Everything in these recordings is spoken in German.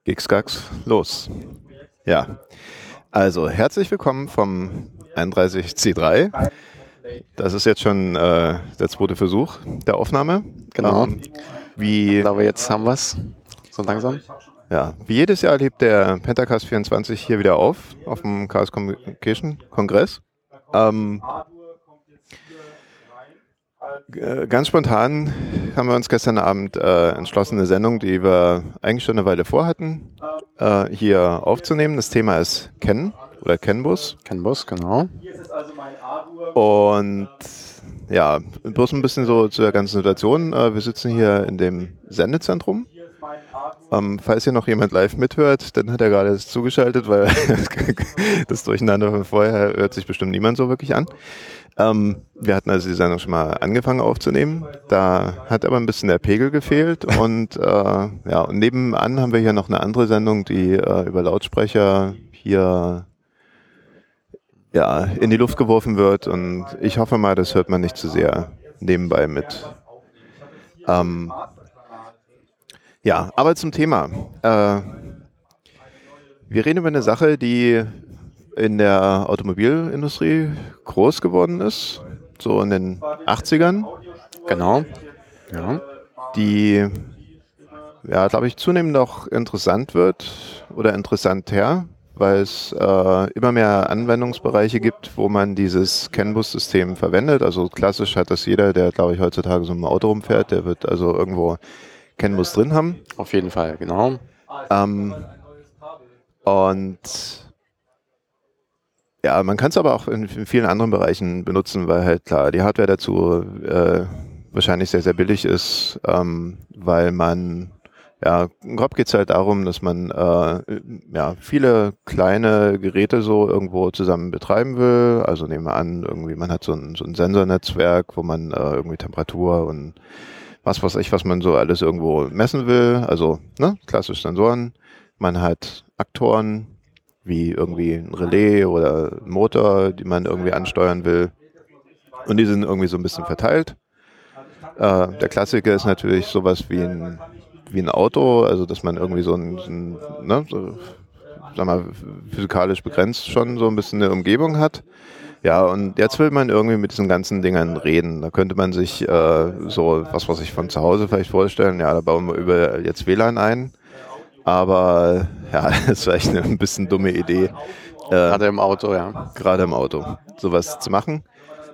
Gigsgags, los. Ja, also herzlich willkommen vom 31C3. Das ist jetzt schon der zweite Versuch der Aufnahme. Genau. Wie, Ich glaube, jetzt haben wir es. So langsam. ja, wie jedes Jahr lebt der Pentacast 24 hier wieder auf dem Chaos Communication Kongress. Ganz spontan haben wir uns gestern Abend entschlossen, eine Sendung, die wir eigentlich schon eine Weile vorhatten, hier aufzunehmen. Das Thema ist Ken oder Ken-Bus. Ken-Bus, genau. Und ja, bloß ein bisschen so zur ganzen Situation. Wir sitzen hier in dem Sendezentrum. Falls hier noch jemand live mithört, dann hat er gerade zugeschaltet, weil das Durcheinander von vorher hört sich bestimmt niemand so wirklich an. Wir hatten also die Sendung schon mal angefangen aufzunehmen. Da hat aber ein bisschen der Pegel gefehlt. Und und nebenan haben wir hier noch eine andere Sendung, die über Lautsprecher hier in die Luft geworfen wird. Und ich hoffe mal, das hört man nicht zu sehr nebenbei mit. Aber zum Thema. Wir reden über eine Sache, die in der Automobilindustrie groß geworden ist, so in den 80ern. Genau. Ja. Die, glaube ich, zunehmend auch interessant wird oder interessanter, weil es immer mehr Anwendungsbereiche gibt, wo man dieses CAN-Bus-System verwendet. Also klassisch hat das jeder, der, glaube ich, heutzutage so im Auto rumfährt, der wird also irgendwo CAN-Bus drin haben. Auf jeden Fall, genau. Man kann es aber auch in vielen anderen Bereichen benutzen, weil halt klar die Hardware dazu wahrscheinlich sehr, sehr billig ist, weil man, grob geht es halt darum, dass man viele kleine Geräte so irgendwo zusammen betreiben will. Also nehmen wir an, irgendwie man hat so ein Sensornetzwerk, wo man irgendwie Temperatur und was weiß ich, was man so alles irgendwo messen will. Also klassisch Sensoren. Man hat Aktoren, wie irgendwie ein Relais oder ein Motor, die man irgendwie ansteuern will. Und die sind irgendwie so ein bisschen verteilt. Der Klassiker ist natürlich sowas wie ein Auto, also dass man irgendwie physikalisch begrenzt schon so ein bisschen eine Umgebung hat. Ja, und jetzt will man irgendwie mit diesen ganzen Dingern reden. Da könnte man sich von zu Hause vielleicht vorstellen, da bauen wir über jetzt WLAN ein. Aber das ist vielleicht eine ein bisschen dumme Idee. Gerade im Auto, ja. Gerade im Auto, sowas zu machen.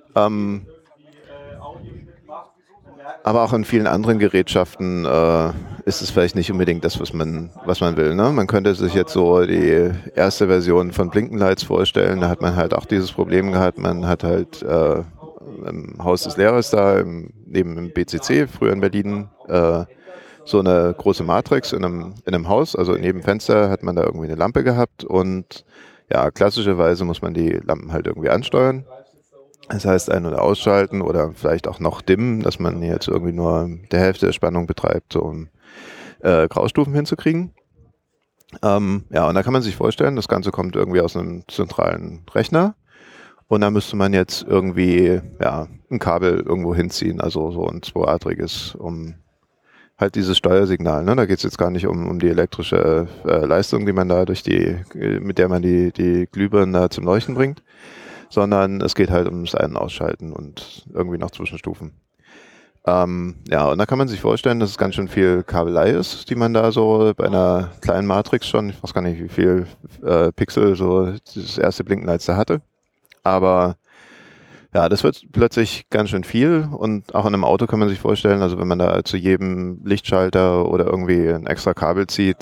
Aber auch in vielen anderen Gerätschaften ist es vielleicht nicht unbedingt das, was man will. Ne? Man könnte sich jetzt so die erste Version von Blinkenlights vorstellen. Da hat man halt auch dieses Problem gehabt. Man hat halt im Haus des Lehrers da, neben dem BCC, früher in Berlin, so eine große Matrix in einem Haus, also neben dem Fenster hat man da irgendwie eine Lampe gehabt und klassischerweise muss man die Lampen halt irgendwie ansteuern. Das heißt, ein- oder ausschalten oder vielleicht auch noch dimmen, dass man jetzt irgendwie nur der Hälfte der Spannung betreibt, so um Graustufen hinzukriegen. Und da kann man sich vorstellen, das Ganze kommt irgendwie aus einem zentralen Rechner und da müsste man jetzt irgendwie ein Kabel irgendwo hinziehen, also so ein zweiadriges, um halt dieses Steuersignal, ne? Da geht es jetzt gar nicht um die elektrische Leistung, die man da mit der man die Glühbirnen da zum Leuchten bringt, sondern es geht halt ums Ein- und Ausschalten und irgendwie noch Zwischenstufen. Und da kann man sich vorstellen, dass es ganz schön viel Kabelei ist, die man da so bei einer kleinen Matrix schon, ich weiß gar nicht, wie viel Pixel so dieses erste Blinkenlights da hatte, aber das wird plötzlich ganz schön viel und auch in einem Auto kann man sich vorstellen, also wenn man da zu jedem Lichtschalter oder irgendwie ein extra Kabel zieht,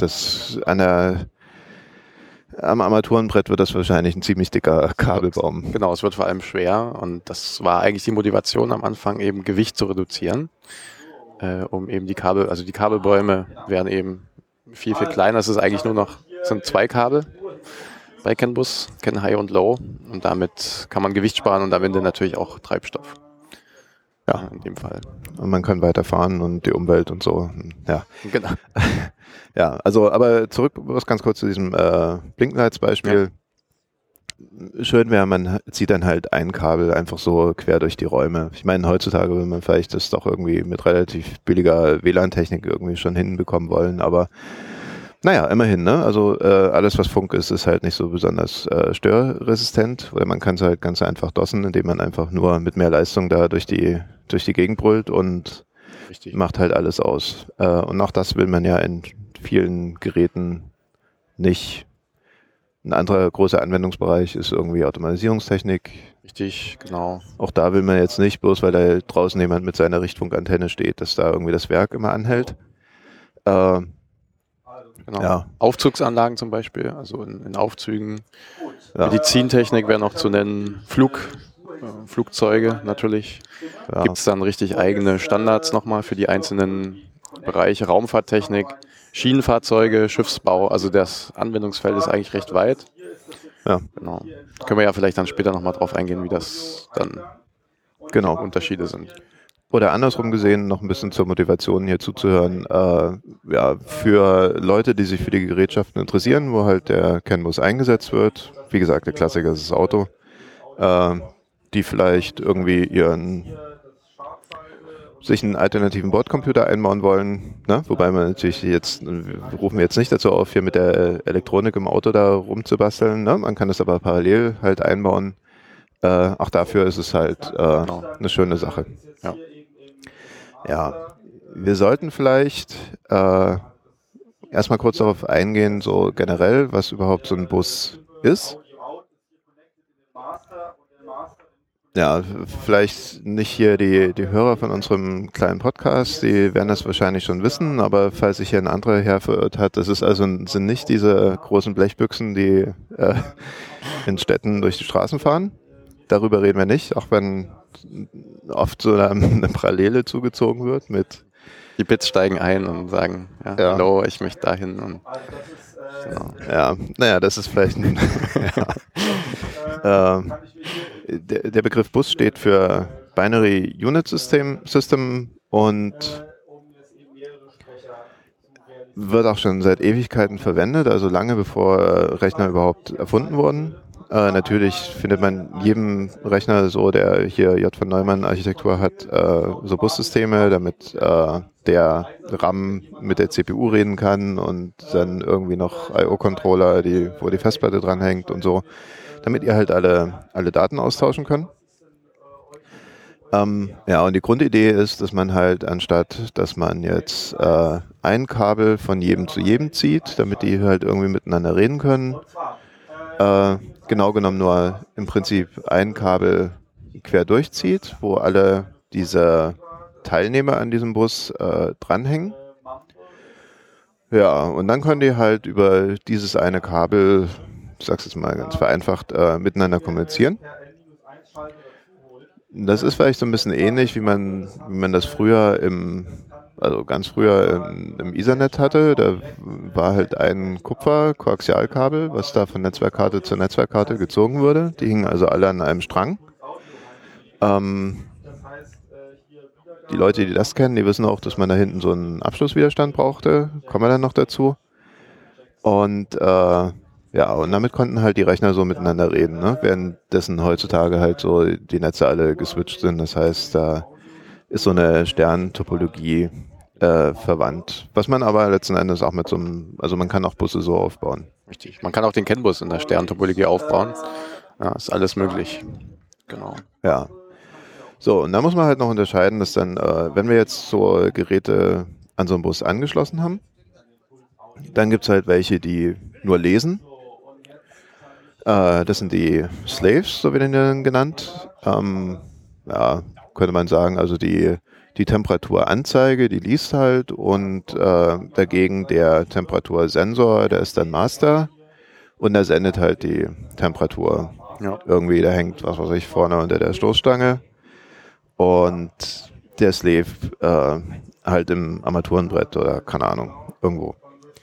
am Armaturenbrett wird das wahrscheinlich ein ziemlich dicker Kabelbaum. Genau, es wird vor allem schwer und das war eigentlich die Motivation am Anfang, eben Gewicht zu reduzieren, um eben die Kabelbäume werden eben viel, viel kleiner. Es ist eigentlich sind 2 Kabel bei CAN-Bus, CAN High und Low und damit kann man Gewicht sparen und am Ende natürlich auch Treibstoff. Ja, in dem Fall. Und man kann weiterfahren und die Umwelt und so. Ja, genau. Aber zurück ganz kurz zu diesem Blinklights-Beispiel. Ja. Schön wäre, man zieht dann halt ein Kabel einfach so quer durch die Räume. Ich meine, heutzutage will man vielleicht das doch irgendwie mit relativ billiger WLAN-Technik irgendwie schon hinbekommen wollen, aber Naja, immerhin, ne? Also alles, was Funk ist, ist halt nicht so besonders störresistent, oder man kann es halt ganz einfach DOSen, indem man einfach nur mit mehr Leistung da durch die Gegend brüllt und Richtig. macht halt alles aus. Und auch das will man ja in vielen Geräten nicht. Ein anderer großer Anwendungsbereich ist irgendwie Automatisierungstechnik. Richtig, genau. Auch da will man jetzt nicht, bloß weil da draußen jemand mit seiner Richtfunkantenne steht, dass da irgendwie das Werk immer anhält. Genau. Ja. Aufzugsanlagen zum Beispiel, also in Aufzügen. Ja. Medizintechnik wäre noch zu nennen. Flugzeuge natürlich. Ja. Gibt es dann richtig eigene Standards nochmal für die einzelnen Bereiche. Raumfahrttechnik, Schienenfahrzeuge, Schiffsbau. Also das Anwendungsfeld ist eigentlich recht weit. Ja. Genau. Können wir ja vielleicht dann später nochmal drauf eingehen, wie das dann die Unterschiede sind. Oder andersrum gesehen, noch ein bisschen zur Motivation hier zuzuhören. Ja, für Leute, die sich für die Gerätschaften interessieren, wo halt der CAN-Bus eingesetzt wird, wie gesagt, der Klassiker ist das Auto, die vielleicht irgendwie sich einen alternativen Bordcomputer einbauen wollen, ne? Wobei man natürlich wir rufen jetzt nicht dazu auf, hier mit der Elektronik im Auto da rumzubasteln, ne? Man kann das aber parallel halt einbauen. Auch dafür ist es halt eine schöne Sache. Ja, wir sollten vielleicht erstmal kurz darauf eingehen, so generell, was überhaupt so ein Bus ist. Ja, vielleicht nicht hier die Hörer von unserem kleinen Podcast, die werden das wahrscheinlich schon wissen, aber falls sich hier ein anderer Herr verirrt hat, sind nicht diese großen Blechbüchsen, die in Städten durch die Straßen fahren. Darüber reden wir nicht, auch wenn oft so eine Parallele zugezogen wird mit... Die Bits steigen ein und sagen, hallo, ich möchte dahin. Und, genau. Ja, naja, das ist vielleicht ein... der Begriff Bus steht für Binary Unit System und wird auch schon seit Ewigkeiten verwendet, also lange bevor Rechner überhaupt erfunden wurden. Natürlich findet man jedem Rechner so, der hier J. von Neumann Architektur hat, so Bussysteme, damit der RAM mit der CPU reden kann und dann irgendwie noch I/O-Controller, wo die Festplatte dranhängt und so, damit ihr halt alle Daten austauschen könnt. Ja, und die Grundidee ist, dass man halt anstatt, dass man jetzt ein Kabel von jedem zu jedem zieht, damit die halt irgendwie miteinander reden können, genau genommen nur im Prinzip ein Kabel quer durchzieht, wo alle diese Teilnehmer an diesem Bus dranhängen. Ja, und dann können die halt über dieses eine Kabel, ich sag's jetzt mal ganz vereinfacht, miteinander kommunizieren. Das ist vielleicht so ein bisschen ähnlich, wie man das früher ganz früher im Ethernet hatte. Da war halt ein Kupfer-Koaxialkabel, was da von Netzwerkkarte zu Netzwerkkarte gezogen wurde. Die hingen also alle an einem Strang. Die Leute, die das kennen, die wissen auch, dass man da hinten so einen Abschlusswiderstand brauchte. Kommen wir dann noch dazu. Und und damit konnten halt die Rechner so miteinander reden, ne? Währenddessen heutzutage halt so die Netze alle geswitcht sind. Das heißt, da ist so eine Sterntopologie verwandt. Was man aber letzten Endes auch also man kann auch Busse so aufbauen. Richtig. Man kann auch den CAN-Bus in der Sterntopologie aufbauen. Ja, ist alles möglich. Genau. Ja. So, und da muss man halt noch unterscheiden, dass dann, wenn wir jetzt so Geräte an so einem Bus angeschlossen haben, dann gibt es halt welche, die nur lesen. Das sind die Slaves, so werden die dann genannt. Könnte man sagen, also die Temperaturanzeige, die liest halt und dagegen der Temperatursensor, der ist dann Master und der sendet halt die Temperatur. Ja. Irgendwie, da hängt, was weiß ich, vorne unter der Stoßstange und der Slave halt im Armaturenbrett oder keine Ahnung, irgendwo.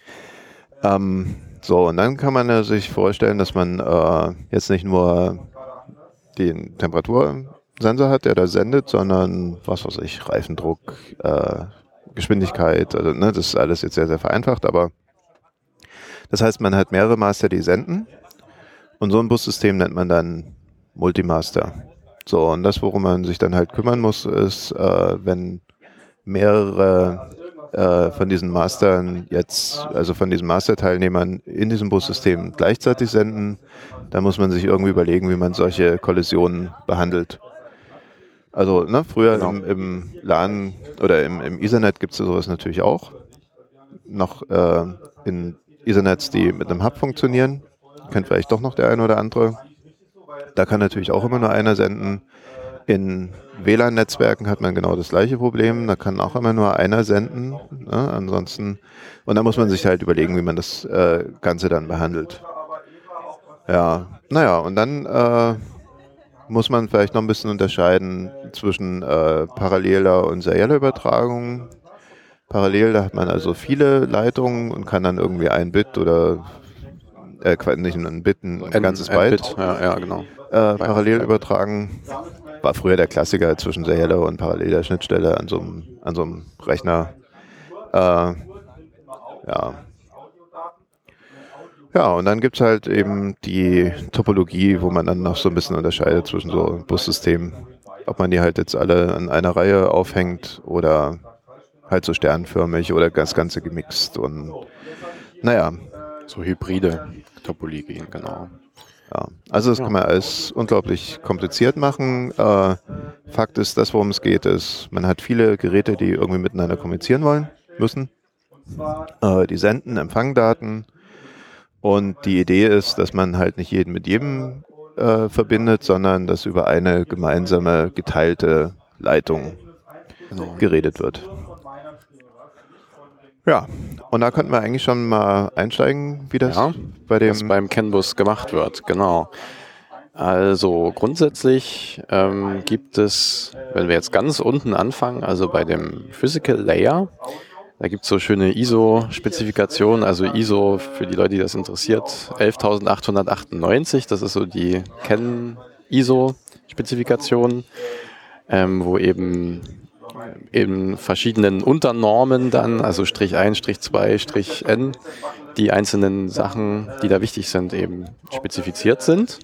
So, und dann kann man sich vorstellen, dass man jetzt nicht nur den Temperatursensor hat, der da sendet, sondern, was weiß ich, Reifendruck, Geschwindigkeit, also, ne, das ist alles jetzt sehr, sehr vereinfacht, aber das heißt, man hat mehrere Master, die senden und so ein Bussystem nennt man dann Multimaster. So, und das, worum man sich dann halt kümmern muss, ist, wenn mehrere von diesen Mastern jetzt, also von diesen Master-Teilnehmern in diesem Bussystem gleichzeitig senden, dann muss man sich irgendwie überlegen, wie man solche Kollisionen behandelt. Also früher Genau. im LAN oder im Ethernet gibt es sowas natürlich auch. Noch in Ethernets, die mit einem Hub funktionieren. Kennt vielleicht doch noch der eine oder andere. Da kann natürlich auch immer nur einer senden. In WLAN-Netzwerken hat man genau das gleiche Problem. Da kann auch immer nur einer senden. Ne? Ansonsten, und da muss man sich halt überlegen, wie man das Ganze dann behandelt. Ja, naja, und dann muss man vielleicht noch ein bisschen unterscheiden zwischen paralleler und serieller Übertragung. Parallel, da hat man also viele Leitungen und kann dann irgendwie ein Bit oder nicht ein Bit, ein ganzes Byte ja, genau. parallel übertragen. War früher der Klassiker zwischen serieller und paralleler Schnittstelle an so einem Rechner. Ja. Ja, und dann gibt es halt eben die Topologie, wo man dann noch so ein bisschen unterscheidet zwischen so Bussystemen. Ob man die halt jetzt alle an einer Reihe aufhängt oder halt so sternförmig oder das Ganze gemixt. Und naja. So hybride Topologien, genau. Ja, also das kann man alles unglaublich kompliziert machen. Fakt ist, das, worum es geht, ist, man hat viele Geräte, die irgendwie miteinander kommunizieren wollen, müssen. Die senden, empfangen Daten. Und die Idee ist, dass man halt nicht jeden mit jedem verbindet, sondern dass über eine gemeinsame, geteilte Leitung geredet wird. Ja, und da könnten wir eigentlich schon mal einsteigen, wie das was beim CAN-Bus gemacht wird, genau. Also grundsätzlich gibt es, wenn wir jetzt ganz unten anfangen, also bei dem Physical Layer, da gibt es so schöne ISO-Spezifikationen, also ISO, für die Leute, die das interessiert, 11898, das ist so die CAN-ISO-Spezifikation, wo eben in verschiedenen Unternormen dann, also Strich 1, Strich 2, Strich N, die einzelnen Sachen, die da wichtig sind, eben spezifiziert sind.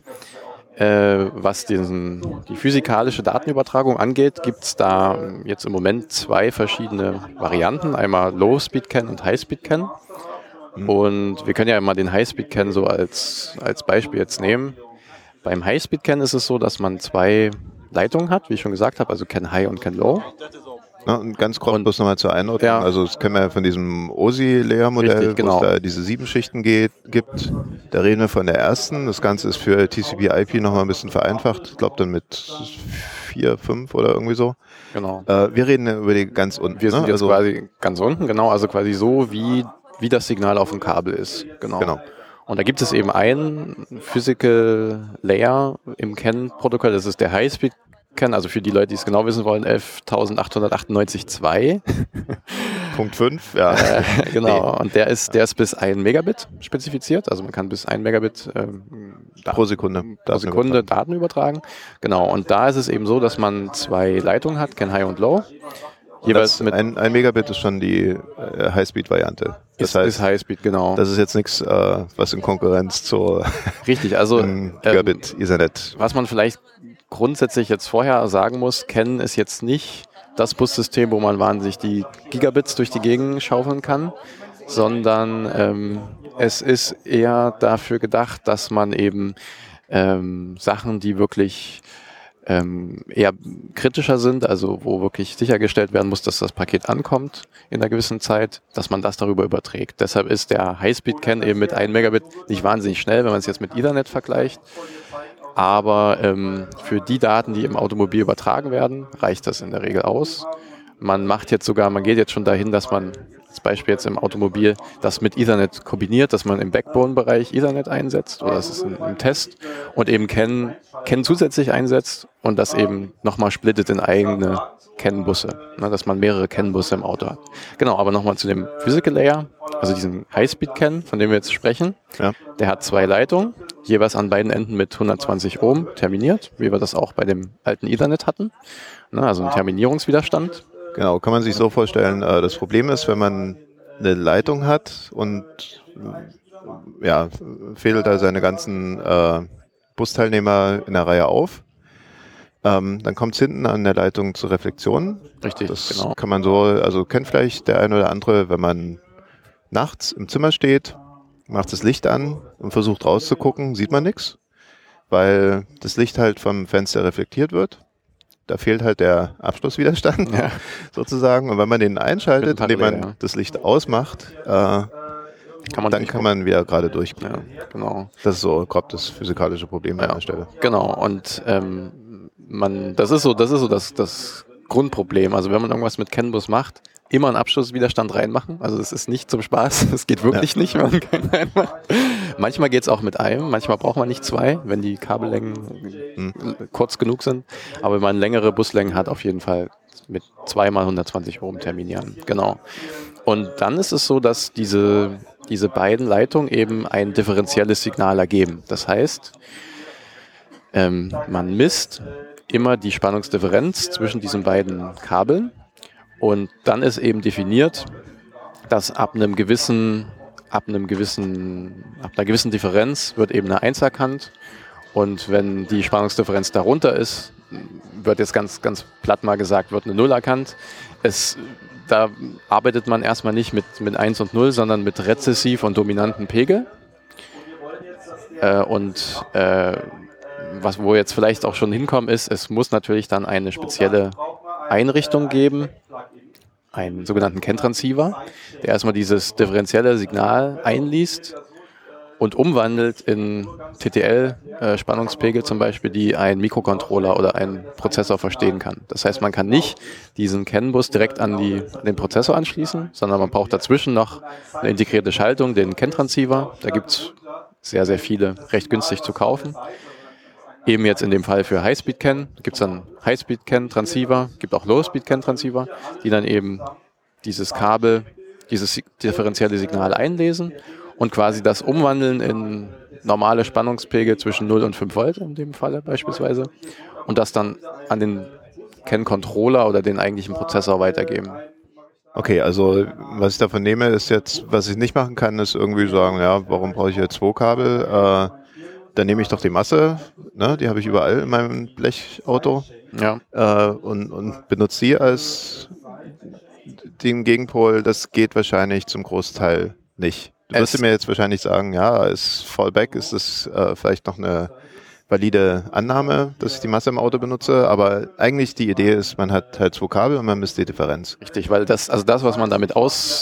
Was die physikalische Datenübertragung angeht, gibt es da jetzt im Moment zwei verschiedene Varianten, einmal Low-Speed-CAN und High-Speed-CAN. Und wir können ja mal den High-Speed-CAN so als Beispiel jetzt nehmen. Beim High-Speed-CAN ist es so, dass man zwei Leitungen hat, wie ich schon gesagt habe, also CAN High und CAN Low. Ja, und ganz kurz bloß nochmal zur Einordnung. Ja. Also das kennen wir ja von diesem OSI-Layer-Modell, wo es da diese 7 Schichten gibt. Da reden wir von der ersten. Das Ganze ist für TCP/IP nochmal ein bisschen vereinfacht. Ich glaube dann mit 4, 5 oder irgendwie so. Genau. Wir reden ja über die ganz unten. Wir sind jetzt quasi ganz unten, genau. Also quasi so, wie das Signal auf dem Kabel ist. Genau. Und da gibt es eben einen Physical Layer im CAN-Protokoll, das ist der High-Speed-CAN, also für die Leute, die es genau wissen wollen, 11.898.2. Punkt 5, ja. Genau, und der ist bis 1 Megabit spezifiziert, also man kann bis 1 Megabit pro Sekunde Daten übertragen. Genau, und da ist es eben so, dass man zwei Leitungen hat, CAN High und Low. Jeweils mit 1 Megabit ist schon die High-Speed-Variante. Das heißt, ist High-Speed, genau. Das ist jetzt nichts, was in Konkurrenz zur Richtig, also Gigabit Ethernet. Was man vielleicht grundsätzlich jetzt vorher sagen muss, CAN ist jetzt nicht das Bussystem, wo man wahnsinnig die Gigabits durch die Gegend schaufeln kann, sondern es ist eher dafür gedacht, dass man eben Sachen, die wirklich eher kritischer sind, also wo wirklich sichergestellt werden muss, dass das Paket ankommt in einer gewissen Zeit, dass man das darüber überträgt. Deshalb ist der High-Speed-CAN eben mit 1 Megabit nicht wahnsinnig schnell, wenn man es jetzt mit Ethernet vergleicht. Aber für die Daten, die im Automobil übertragen werden, reicht das in der Regel aus. Man geht jetzt schon dahin, dass man als Beispiel jetzt im Automobil das mit Ethernet kombiniert, dass man im Backbone-Bereich Ethernet einsetzt, oder das ist im Test, und eben CAN zusätzlich einsetzt und das eben nochmal splittet in eigene CAN-Busse, ne, dass man mehrere CAN-Busse im Auto hat. Genau, aber nochmal zu dem Physical Layer, also diesen High-Speed-CAN, von dem wir jetzt sprechen. Ja. Der hat zwei Leitungen, jeweils an beiden Enden mit 120 Ohm terminiert, wie wir das auch bei dem alten Ethernet hatten. Ne, also ein Terminierungswiderstand. Genau, kann man sich so vorstellen, das Problem ist, wenn man eine Leitung hat und fädelt da seine ganzen Busteilnehmer in der Reihe auf, Dann kommt es hinten an der Leitung zur Reflexion. Richtig, Das genau. kann man so, also kennt vielleicht der eine oder andere, wenn man nachts im Zimmer steht, macht das Licht an und versucht rauszugucken, sieht man nichts, weil das Licht halt vom Fenster reflektiert wird. Da fehlt halt der Abschlusswiderstand sozusagen. Und wenn man den einschaltet, indem man das Licht ausmacht, dann kann man wieder gerade durchgucken. Ja, genau. Das ist so grob das physikalische Problem an der Stelle. Genau. Und das ist so das Grundproblem. Also wenn man irgendwas mit CAN Bus macht, immer einen Abschlusswiderstand reinmachen. Also das ist nicht zum Spaß. Das geht wirklich nicht, wenn man keinen reinmacht. Manchmal geht es auch mit einem, manchmal braucht man nicht zwei, wenn die Kabellängen kurz genug sind. Aber wenn man längere Buslängen hat, auf jeden Fall mit 2 mal 120 Ohm terminieren. Genau. Und dann ist es so, dass diese beiden Leitungen eben ein differenzielles Signal ergeben. Das heißt, man misst immer die Spannungsdifferenz zwischen diesen beiden Kabeln und dann ist eben definiert, dass ab einer gewissen Differenz wird eben eine 1 erkannt und wenn die Spannungsdifferenz darunter ist, wird jetzt ganz platt mal gesagt, wird eine 0 erkannt. Da arbeitet man erstmal nicht mit 1 und 0, sondern mit rezessiv und dominanten Pegel. Wo jetzt vielleicht auch schon hinkommen ist, es muss natürlich dann eine spezielle Einrichtung geben, einen sogenannten CAN-Transceiver, der erstmal dieses differenzielle Signal einliest und umwandelt in TTL-Spannungspegel zum Beispiel, die ein Mikrocontroller oder ein Prozessor verstehen kann. Das heißt, man kann nicht diesen CAN-Bus direkt an den Prozessor anschließen, sondern man braucht dazwischen noch eine integrierte Schaltung, den CAN-Transceiver. Da gibt es sehr, sehr viele recht günstig zu kaufen. Eben jetzt in dem Fall für High-Speed-CAN gibt es dann High-Speed-CAN-Transceiver, gibt auch Low-Speed-CAN-Transceiver, die dann eben dieses Kabel, dieses differenzielle Signal einlesen und quasi das umwandeln in normale Spannungspegel zwischen 0 und 5 Volt in dem Falle beispielsweise und das dann an den CAN-Controller oder den eigentlichen Prozessor weitergeben. Okay, also was ich davon nehme, ist jetzt, was ich nicht machen kann, ist irgendwie sagen, ja, warum brauche ich jetzt 2 Kabel? Dann nehme ich doch die Masse, ne, die habe ich überall in meinem Blechauto und benutze sie als den Gegenpol. Das geht wahrscheinlich zum Großteil nicht. Du wirst mir jetzt wahrscheinlich sagen, ja, als Fallback ist es vielleicht noch eine valide Annahme, dass ich die Masse im Auto benutze, aber eigentlich die Idee ist, man hat halt 2 Kabel und man misst die Differenz. Richtig, weil das, was man damit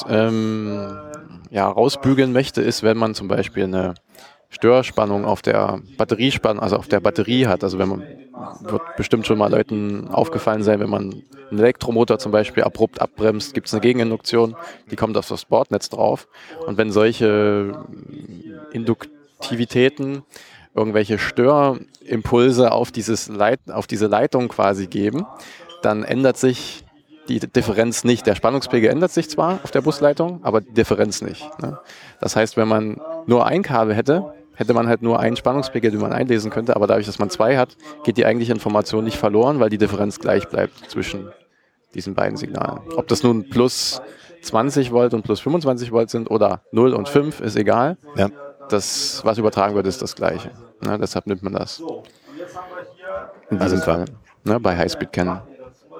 rausbügeln möchte, ist, wenn man zum Beispiel eine Störspannung auf der Batterie hat. Also wird bestimmt schon mal Leuten aufgefallen sein, wenn man einen Elektromotor zum Beispiel abrupt abbremst, gibt es eine Gegeninduktion, die kommt auf das Bordnetz drauf. Und wenn solche Induktivitäten irgendwelche Störimpulse auf diese Leitung quasi geben, dann ändert sich die Differenz nicht. Der Spannungspegel ändert sich zwar auf der Busleitung, aber die Differenz nicht. Ne? Das heißt, wenn man nur ein Kabel hätte man halt nur einen Spannungspegel, den man einlesen könnte, aber dadurch, dass man 2 hat, geht die eigentliche Information nicht verloren, weil die Differenz gleich bleibt zwischen diesen beiden Signalen. Ob das nun plus 20 Volt und plus 25 Volt sind oder 0 und 5, ist egal. Ja. Das, was übertragen wird, ist das Gleiche. Ne? Deshalb nimmt man das. In diesem Fall. Ne? Bei High-Speed-CAN. Ja.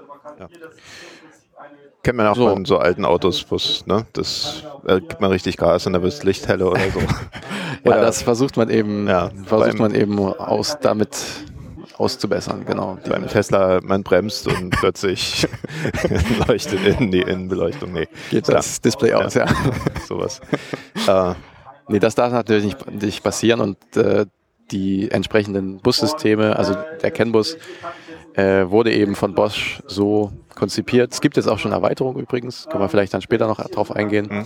Kennt man auch von so alten Autos, ne? Das gibt man richtig Gas und da wird das Licht heller oder so. Ja, das versucht man eben damit auszubessern, genau. Beim Tesla, man bremst und plötzlich leuchtet die Innenbeleuchtung. Nee. Geht das Display aus, ja. Sowas. Nee, das darf natürlich nicht passieren und die entsprechenden Bussysteme, also der CAN-Bus, wurde eben von Bosch so konzipiert. Es gibt jetzt auch schon Erweiterungen übrigens, können wir vielleicht dann später noch drauf eingehen.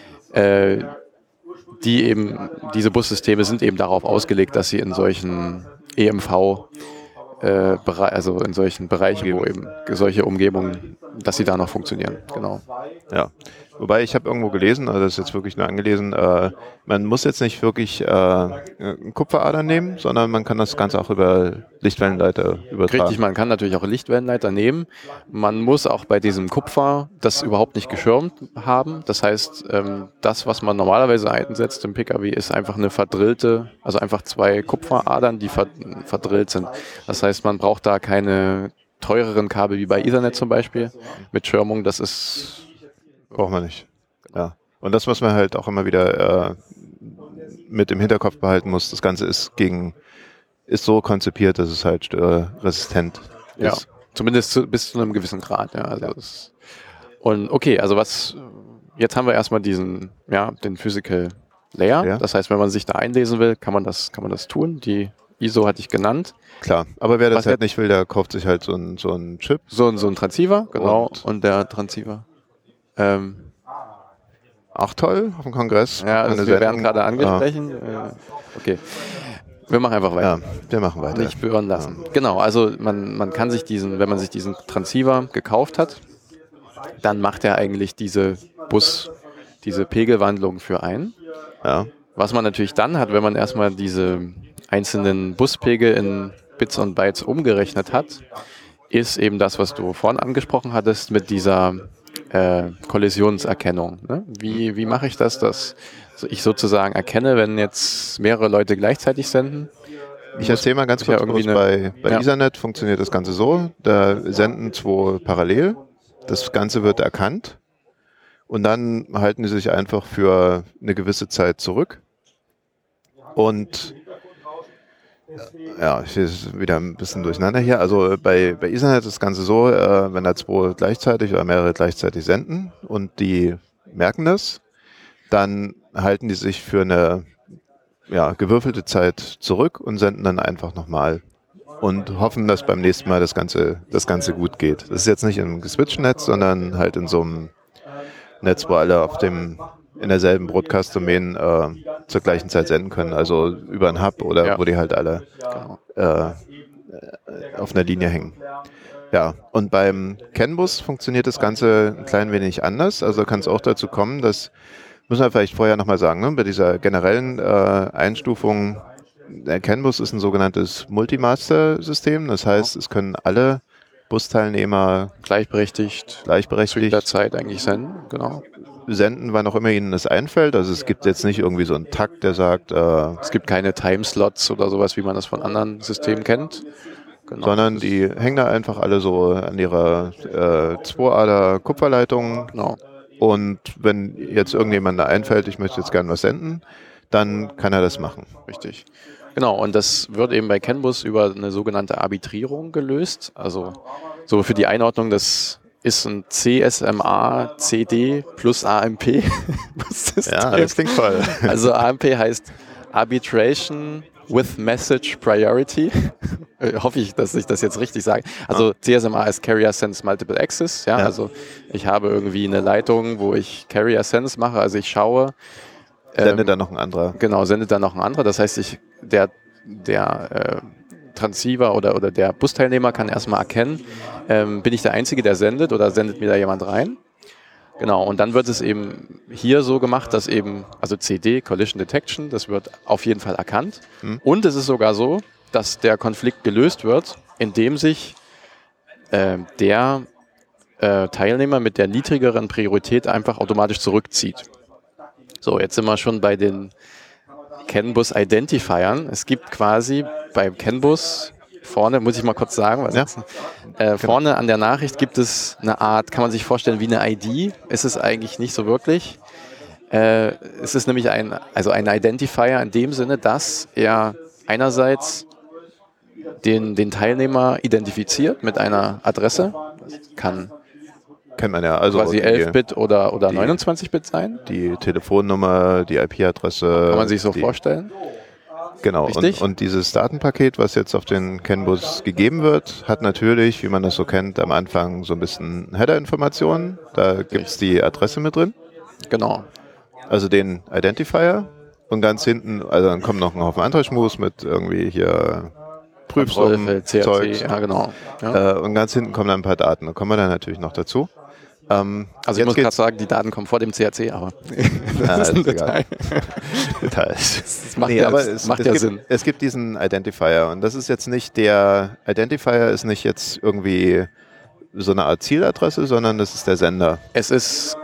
Diese Bussysteme sind eben darauf ausgelegt, dass sie in solchen EMV, also in solchen Bereichen, wo eben solche Umgebungen, dass sie da noch funktionieren. Genau. Ja. Wobei, ich habe irgendwo gelesen, also das ist jetzt wirklich nur angelesen, man muss jetzt nicht wirklich Kupferadern nehmen, sondern man kann das Ganze auch über Lichtwellenleiter übertragen. Richtig, man kann natürlich auch Lichtwellenleiter nehmen. Man muss auch bei diesem Kupfer das überhaupt nicht geschirmt haben. Das heißt, das, was man normalerweise einsetzt im Pkw, ist einfach eine verdrillte, also einfach 2 Kupferadern, die verdrillt sind. Das heißt, man braucht da keine teureren Kabel wie bei Ethernet zum Beispiel mit Schirmung. Das ist... Braucht man nicht. Ja. Und das, was man halt auch immer wieder mit im Hinterkopf behalten muss, das Ganze ist so konzipiert, dass es halt resistent ist. Ja, zumindest bis zu einem gewissen Grad. Ja, also und okay, also jetzt haben wir erstmal den Physical Layer. Ja. Das heißt, wenn man sich da einlesen will, kann man das tun. Die ISO hatte ich genannt. Klar, aber wer das halt nicht will, der kauft sich halt so einen Chip. So ein Transceiver, genau. Und der Transceiver. Auch toll, auf dem Kongress. Ja, also wir werden gerade angesprochen. Okay. Wir machen einfach weiter. Ja, wir machen weiter. Nicht beirren lassen. Ja. Genau, also man kann sich wenn man sich diesen Transceiver gekauft hat, dann macht er eigentlich diese Pegelwandlung für einen. Ja. Was man natürlich dann hat, wenn man erstmal diese einzelnen Buspegel in Bits und Bytes umgerechnet hat, ist eben das, was du vorhin angesprochen hattest mit dieser Kollisionserkennung. Ne? Wie mache ich das, dass ich sozusagen erkenne, wenn jetzt mehrere Leute gleichzeitig senden? Ich erzähle mal ganz kurz, bei Ethernet funktioniert das Ganze so, da senden 2 parallel, das Ganze wird erkannt und dann halten die sich einfach für eine gewisse Zeit zurück und ja, ich bin wieder ein bisschen durcheinander hier. Also bei Ethernet ist das Ganze so, wenn da 2 gleichzeitig oder mehrere gleichzeitig senden und die merken das, dann halten die sich für eine gewürfelte Zeit zurück und senden dann einfach nochmal und hoffen, dass beim nächsten Mal das Ganze gut geht. Das ist jetzt nicht im geswitchten Netz, sondern halt in so einem Netz, wo alle in derselben Broadcast-Domain zur gleichen Zeit senden können, also über einen Hub oder wo die halt alle auf einer Linie hängen. Ja, und beim CAN-Bus funktioniert das Ganze ein klein wenig anders, also kann es auch dazu kommen, dass, müssen wir vielleicht vorher nochmal sagen, ne, bei dieser generellen Einstufung, der CAN-Bus ist ein sogenanntes Multimaster-System, das heißt, es können alle Busteilnehmer gleichberechtigt zu jeder Zeit eigentlich senden, genau. Senden, wann auch immer ihnen das einfällt. Also es gibt jetzt nicht irgendwie so einen Takt, der sagt... es gibt keine Timeslots oder sowas, wie man das von anderen Systemen kennt. Genau. Sondern die hängen da einfach alle so an ihrer 2-Ader-Kupferleitung. Genau. Und wenn jetzt irgendjemand da einfällt, ich möchte jetzt gerne was senden, dann kann er das machen. Richtig. Genau, und das wird eben bei CAN-Bus über eine sogenannte Arbitrierung gelöst. Also so für die Einordnung, das ist ein CSMA-CD plus AMP. Ja, das klingt toll. Also AMP heißt Arbitration with Message Priority. Hoffe ich, dass ich das jetzt richtig sage. Also CSMA ist Carrier Sense Multiple Access. Ja? Also ich habe irgendwie eine Leitung, wo ich Carrier Sense mache. Also ich schaue. Sendet dann noch ein anderer. Genau, sendet dann noch ein anderer. Das heißt, der Transceiver oder der Busteilnehmer kann erstmal erkennen, bin ich der Einzige, der sendet oder sendet mir da jemand rein? Genau, und dann wird es eben hier so gemacht, dass eben, also CD, Collision Detection, das wird auf jeden Fall erkannt. Und es ist sogar so, dass der Konflikt gelöst wird, indem sich der Teilnehmer mit der niedrigeren Priorität einfach automatisch zurückzieht. So, jetzt sind wir schon bei den CAN-Bus Identifiern. Es gibt quasi beim CAN-Bus vorne, muss ich mal kurz sagen, vorne an der Nachricht gibt es eine Art, kann man sich vorstellen, wie eine ID. Ist es eigentlich nicht so wirklich. Es ist nämlich ein Identifier in dem Sinne, dass er einerseits den Teilnehmer identifiziert mit einer Adresse. Das kennt man ja. Also quasi 11-Bit oder 29-Bit sein. Die Telefonnummer, die IP-Adresse. Kann man sich so vorstellen? Genau. Und dieses Datenpaket, was jetzt auf den CAN-Bus gegeben wird, hat natürlich, wie man das so kennt, am Anfang so ein bisschen Header-Informationen. Da gibt es die Adresse mit drin. Genau. Also den Identifier. Und ganz hinten, also dann kommen noch ein Haufen anderer Schmus mit irgendwie hier Prüfsummen, CRC, ja genau. Ja. Und ganz hinten kommen dann ein paar Daten. Da kommen wir dann natürlich noch dazu. Also ich muss gerade sagen, die Daten kommen vor dem CRC, aber das ist ein Detail. Das macht Sinn. Es gibt diesen Identifier und das ist jetzt nicht der Identifier, ist nicht jetzt irgendwie so eine Art Zieladresse, sondern das ist der Sender. Es ist,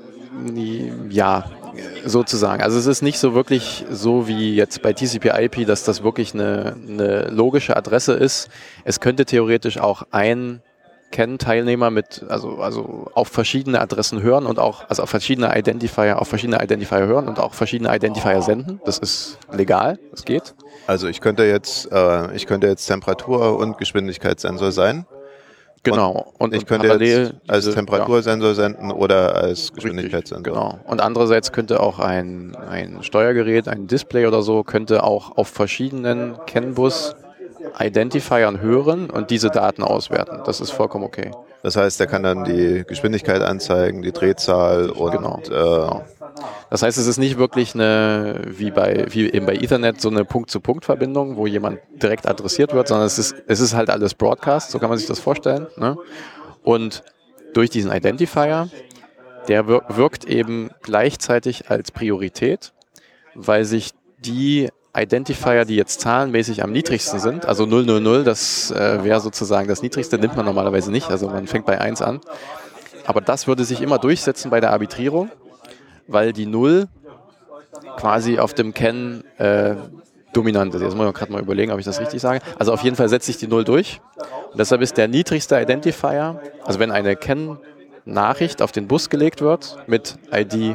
ja, sozusagen. Also es ist nicht so wirklich so wie jetzt bei TCP/IP, dass das wirklich eine logische Adresse ist. Es könnte theoretisch auch ein CAN-Teilnehmer also auf verschiedene Adressen hören und auch auf verschiedene Identifier hören und auch verschiedene Identifier senden. Das ist legal, das geht. Also ich könnte jetzt Temperatur- und Geschwindigkeitssensor sein. Genau. Und ich könnte jetzt als Temperatursensor senden oder als Geschwindigkeitssensor. Genau. Und andererseits könnte auch ein Steuergerät, ein Display oder so, könnte auch auf verschiedenen CAN-Bus Identifiern hören und diese Daten auswerten. Das ist vollkommen okay. Das heißt, er kann dann die Geschwindigkeit anzeigen, die Drehzahl und... Genau. Das heißt, es ist nicht wirklich wie eben bei Ethernet so eine Punkt-zu-Punkt-Verbindung, wo jemand direkt adressiert wird, sondern es ist halt alles Broadcast, so kann man sich das vorstellen. Ne? Und durch diesen Identifier, der wirkt eben gleichzeitig als Priorität, weil sich die Identifier, die jetzt zahlenmäßig am niedrigsten sind, also 000, das wäre sozusagen das niedrigste, nimmt man normalerweise nicht, also man fängt bei 1 an. Aber das würde sich immer durchsetzen bei der Arbitrierung, weil die 0 quasi auf dem CAN dominant ist. Jetzt muss man gerade mal überlegen, ob ich das richtig sage. Also auf jeden Fall setzt sich die 0 durch. Und deshalb ist der niedrigste Identifier, also wenn eine CAN-Nachricht auf den Bus gelegt wird mit ID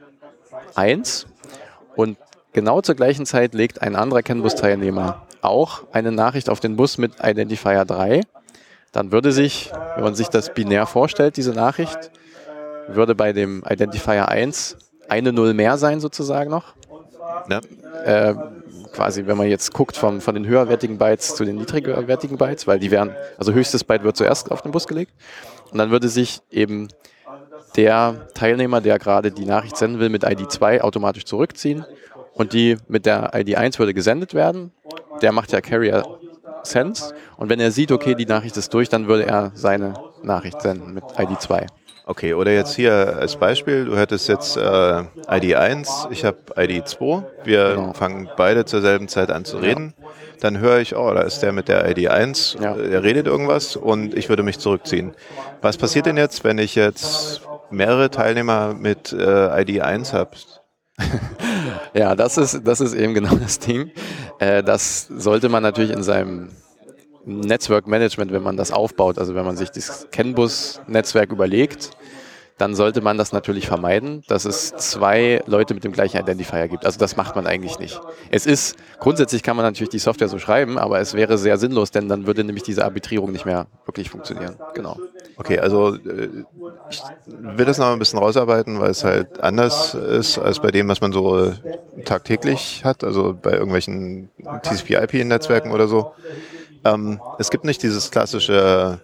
1 und genau zur gleichen Zeit legt ein anderer CAN-Bus-Teilnehmer auch eine Nachricht auf den Bus mit Identifier 3. Dann würde sich, wenn man sich das binär vorstellt, diese Nachricht, würde bei dem Identifier 1 eine 0 mehr sein sozusagen noch. Ja. Quasi, wenn man jetzt guckt von den höherwertigen Bytes zu den niedrigerwertigen Bytes, weil die wären, also höchstes Byte wird zuerst auf den Bus gelegt und dann würde sich eben der Teilnehmer, der gerade die Nachricht senden will, mit ID 2 automatisch zurückziehen. Und die mit der ID 1 würde gesendet werden. Der macht ja Carrier Sends. Und wenn er sieht, okay, die Nachricht ist durch, dann würde er seine Nachricht senden mit ID 2. Okay, oder jetzt hier als Beispiel, du hättest jetzt ID 1, ich habe ID 2. Wir fangen beide zur selben Zeit an zu reden. Dann höre ich, da ist der mit der ID 1, der redet irgendwas und ich würde mich zurückziehen. Was passiert denn jetzt, wenn ich jetzt mehrere Teilnehmer mit ID 1 habe? Ja, das ist eben genau das Ding. Das sollte man natürlich in seinem Network Management, wenn man das aufbaut, also wenn man sich das CAN-Bus-Netzwerk überlegt, dann sollte man das natürlich vermeiden, dass es 2 Leute mit dem gleichen Identifier gibt. Also das macht man eigentlich nicht. Grundsätzlich kann man natürlich die Software so schreiben, aber es wäre sehr sinnlos, denn dann würde nämlich diese Arbitrierung nicht mehr wirklich funktionieren. Genau. Okay, also ich will das noch ein bisschen rausarbeiten, weil es halt anders ist als bei dem, was man so tagtäglich hat, also bei irgendwelchen TCP/IP-Netzwerken oder so. Es gibt nicht dieses klassische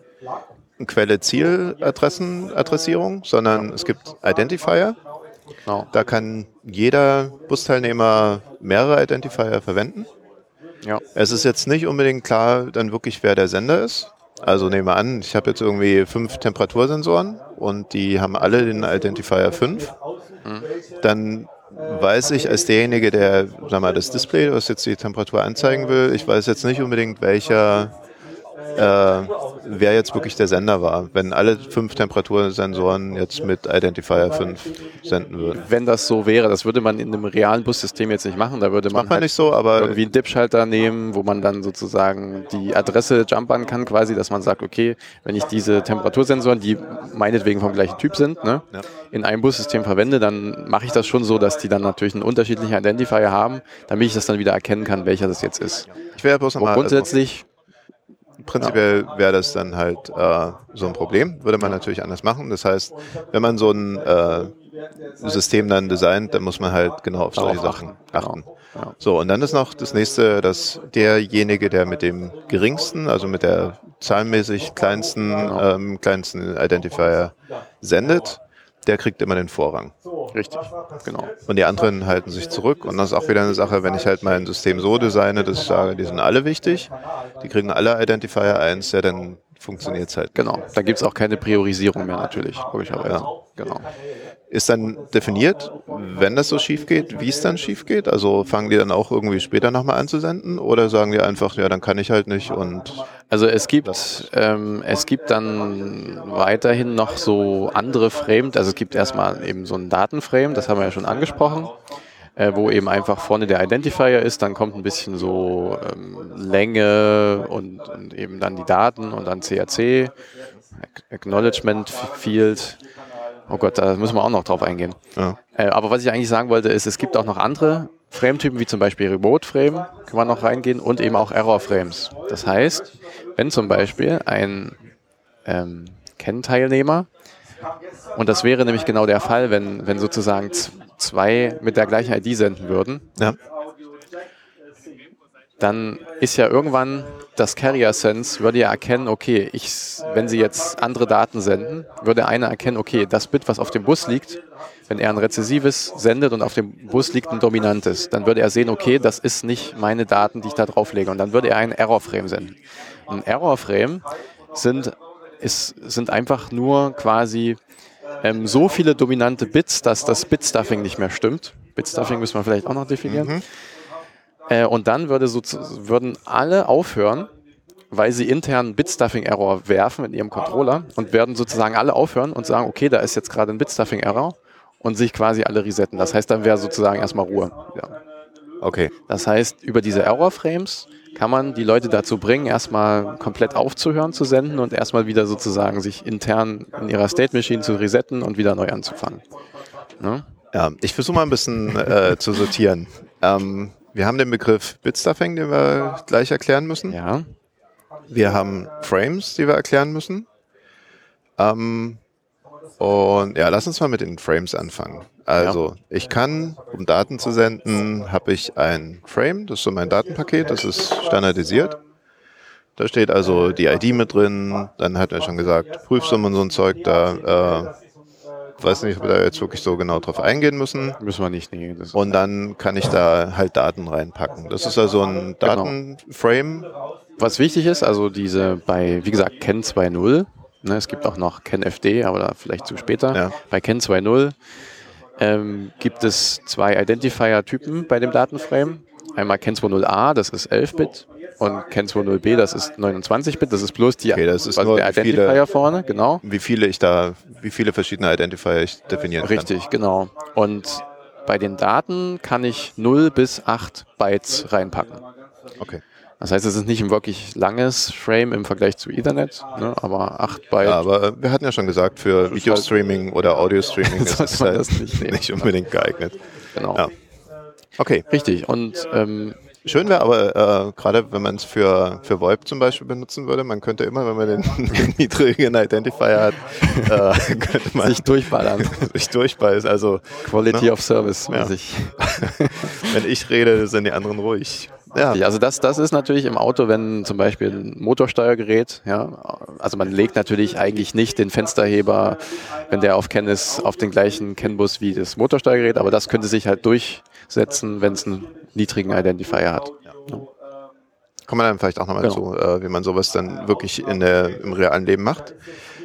Quelle-Ziel-Adressierung, sondern es gibt Identifier. Genau. Da kann jeder Busteilnehmer mehrere Identifier verwenden. Ja. Es ist jetzt nicht unbedingt klar, dann wirklich, wer der Sender ist. Also nehmen wir an, ich habe jetzt irgendwie 5 Temperatursensoren und die haben alle den Identifier 5. Dann weiß ich als derjenige, der, das Display, was jetzt die Temperatur anzeigen will, ich weiß jetzt nicht unbedingt, wer jetzt wirklich der Sender war, wenn alle 5 Temperatursensoren jetzt mit Identifier 5 senden würden. Wenn das so wäre, das würde man in einem realen Bussystem jetzt nicht machen, da würde man halt nicht so, aber irgendwie einen DIP-Schalter nehmen, wo man dann sozusagen die Adresse jumpern kann quasi, dass man sagt, okay, wenn ich diese Temperatursensoren, die meinetwegen vom gleichen Typ sind, in einem Bussystem verwende, dann mache ich das schon so, dass die dann natürlich einen unterschiedlichen Identifier haben, damit ich das dann wieder erkennen kann, welcher das jetzt ist. Ich wäre bloß nochmal grundsätzlich prinzipiell wäre das dann halt so ein Problem, würde man natürlich anders machen. Das heißt, wenn man so ein System dann designt, dann muss man halt genau auf solche Sachen achten. Genau. Ja. So, und dann ist noch das nächste, dass derjenige, der mit dem geringsten, also mit der zahlenmäßig kleinsten Identifier sendet, der kriegt immer den Vorrang. Richtig, genau. Und die anderen halten sich zurück. Und das ist auch wieder eine Sache, wenn ich halt mein System so designe, dass ich sage, die sind alle wichtig, die kriegen alle Identifier 1, ja, dann funktioniert es halt. Genau, da gibt es auch keine Priorisierung mehr natürlich, logischerweise. Ja. Genau. Ist dann definiert, wenn das so schief geht, wie es dann schief geht? Also fangen die dann auch irgendwie später nochmal an zu senden oder sagen die einfach, ja, dann kann ich halt nicht und... Also es gibt dann weiterhin noch so andere Frames, also es gibt erstmal eben so ein Datenframe, das haben wir ja schon angesprochen, wo eben einfach vorne der Identifier ist, dann kommt ein bisschen so Länge und eben dann die Daten und dann CRC, Acknowledgement Field. Oh Gott, da müssen wir auch noch drauf eingehen. Ja. Aber was ich eigentlich sagen wollte, ist, es gibt auch noch andere Frame-Typen, wie zum Beispiel Remote-Frame, kann man noch reingehen, und eben auch Error-Frames. Das heißt, wenn zum Beispiel ein CAN-Teilnehmer, und das wäre nämlich genau der Fall, wenn sozusagen zwei mit der gleichen ID senden würden, Ja. dann ist ja irgendwann das Carrier Sense, würde ja erkennen, okay, wenn sie jetzt andere Daten senden, würde einer erkennen, okay, das Bit, was auf dem Bus liegt, wenn er ein rezessives sendet und auf dem Bus liegt ein dominantes, dann würde er sehen, okay, das ist nicht meine Daten, die ich da drauflege, und dann würde er einen Error-Frame senden. Ein Error-Frame sind einfach nur quasi so viele dominante Bits, dass das Bit-Stuffing nicht mehr stimmt. Bit-Stuffing müssen wir vielleicht auch noch definieren. Und dann würden alle aufhören, weil sie intern Bit-Stuffing-Error werfen in ihrem Controller, und werden sozusagen alle aufhören und sagen, okay, da ist jetzt gerade ein Bit-Stuffing-Error, und sich quasi alle resetten. Das heißt, dann wäre sozusagen erstmal Ruhe. Ja. Okay. Das heißt, über diese Error-Frames kann man die Leute dazu bringen, erstmal komplett aufzuhören zu senden und erstmal wieder sozusagen sich intern in ihrer State-Machine zu resetten und wieder neu anzufangen. Ne? Ja, ich versuche mal ein bisschen zu sortieren. Wir haben den Begriff Bitstuffing, den wir gleich erklären müssen. Ja. Wir haben Frames, die wir erklären müssen. Und ja, lass uns mal mit den Frames anfangen. Also, ich kann, um Daten zu senden, habe ich ein Frame, das ist so mein Datenpaket, das ist standardisiert. Da steht also die ID mit drin, dann hat er schon gesagt, Prüfsumme und so ein Zeug, da weiß nicht, ob wir da jetzt wirklich so genau drauf eingehen müssen. Müssen wir nicht, nee. Und dann kann ich da halt Daten reinpacken. Das ist also ein Datenframe. Was wichtig ist, also wie gesagt, CAN 2.0, ne, es gibt auch noch CAN-FD, aber da vielleicht zu später. Ja. Bei CAN 2.0 gibt es zwei Identifier-Typen bei dem Datenframe. Einmal CAN 2.0a, das ist 11-Bit, und CAN 2.0b, das ist 29-Bit. Das ist bloß der Identifier vorne, genau. Wie viele verschiedene Identifier ich definieren kann. Richtig, genau. Und bei den Daten kann ich 0 bis 8 Bytes reinpacken. Okay. Das heißt, es ist nicht ein wirklich langes Frame im Vergleich zu Ethernet, ne, aber 8 Byte. Ja, aber wir hatten ja schon gesagt, für Videostreaming oder Audio-Streaming ist es halt nicht unbedingt geeignet. Genau. Ja. Okay. Richtig. Und schön wäre aber, gerade wenn man es für VoIP zum Beispiel benutzen würde, man könnte immer, wenn man den niedrigen Identifier hat, könnte man sich durchballern. sich durchbeißen. Also Quality of Service mäßig. Ja. Wenn ich rede, sind die anderen ruhig. Ja. Also das ist natürlich im Auto, wenn zum Beispiel ein Motorsteuergerät, ja, also man legt natürlich eigentlich nicht den Fensterheber, wenn der auf CAN ist, auf den gleichen CAN-Bus wie das Motorsteuergerät, aber das könnte sich halt durchsetzen, wenn es einen niedrigen Identifier hat. Ja. Kommen wir dann vielleicht auch nochmal zu, wie man sowas dann wirklich im realen Leben macht.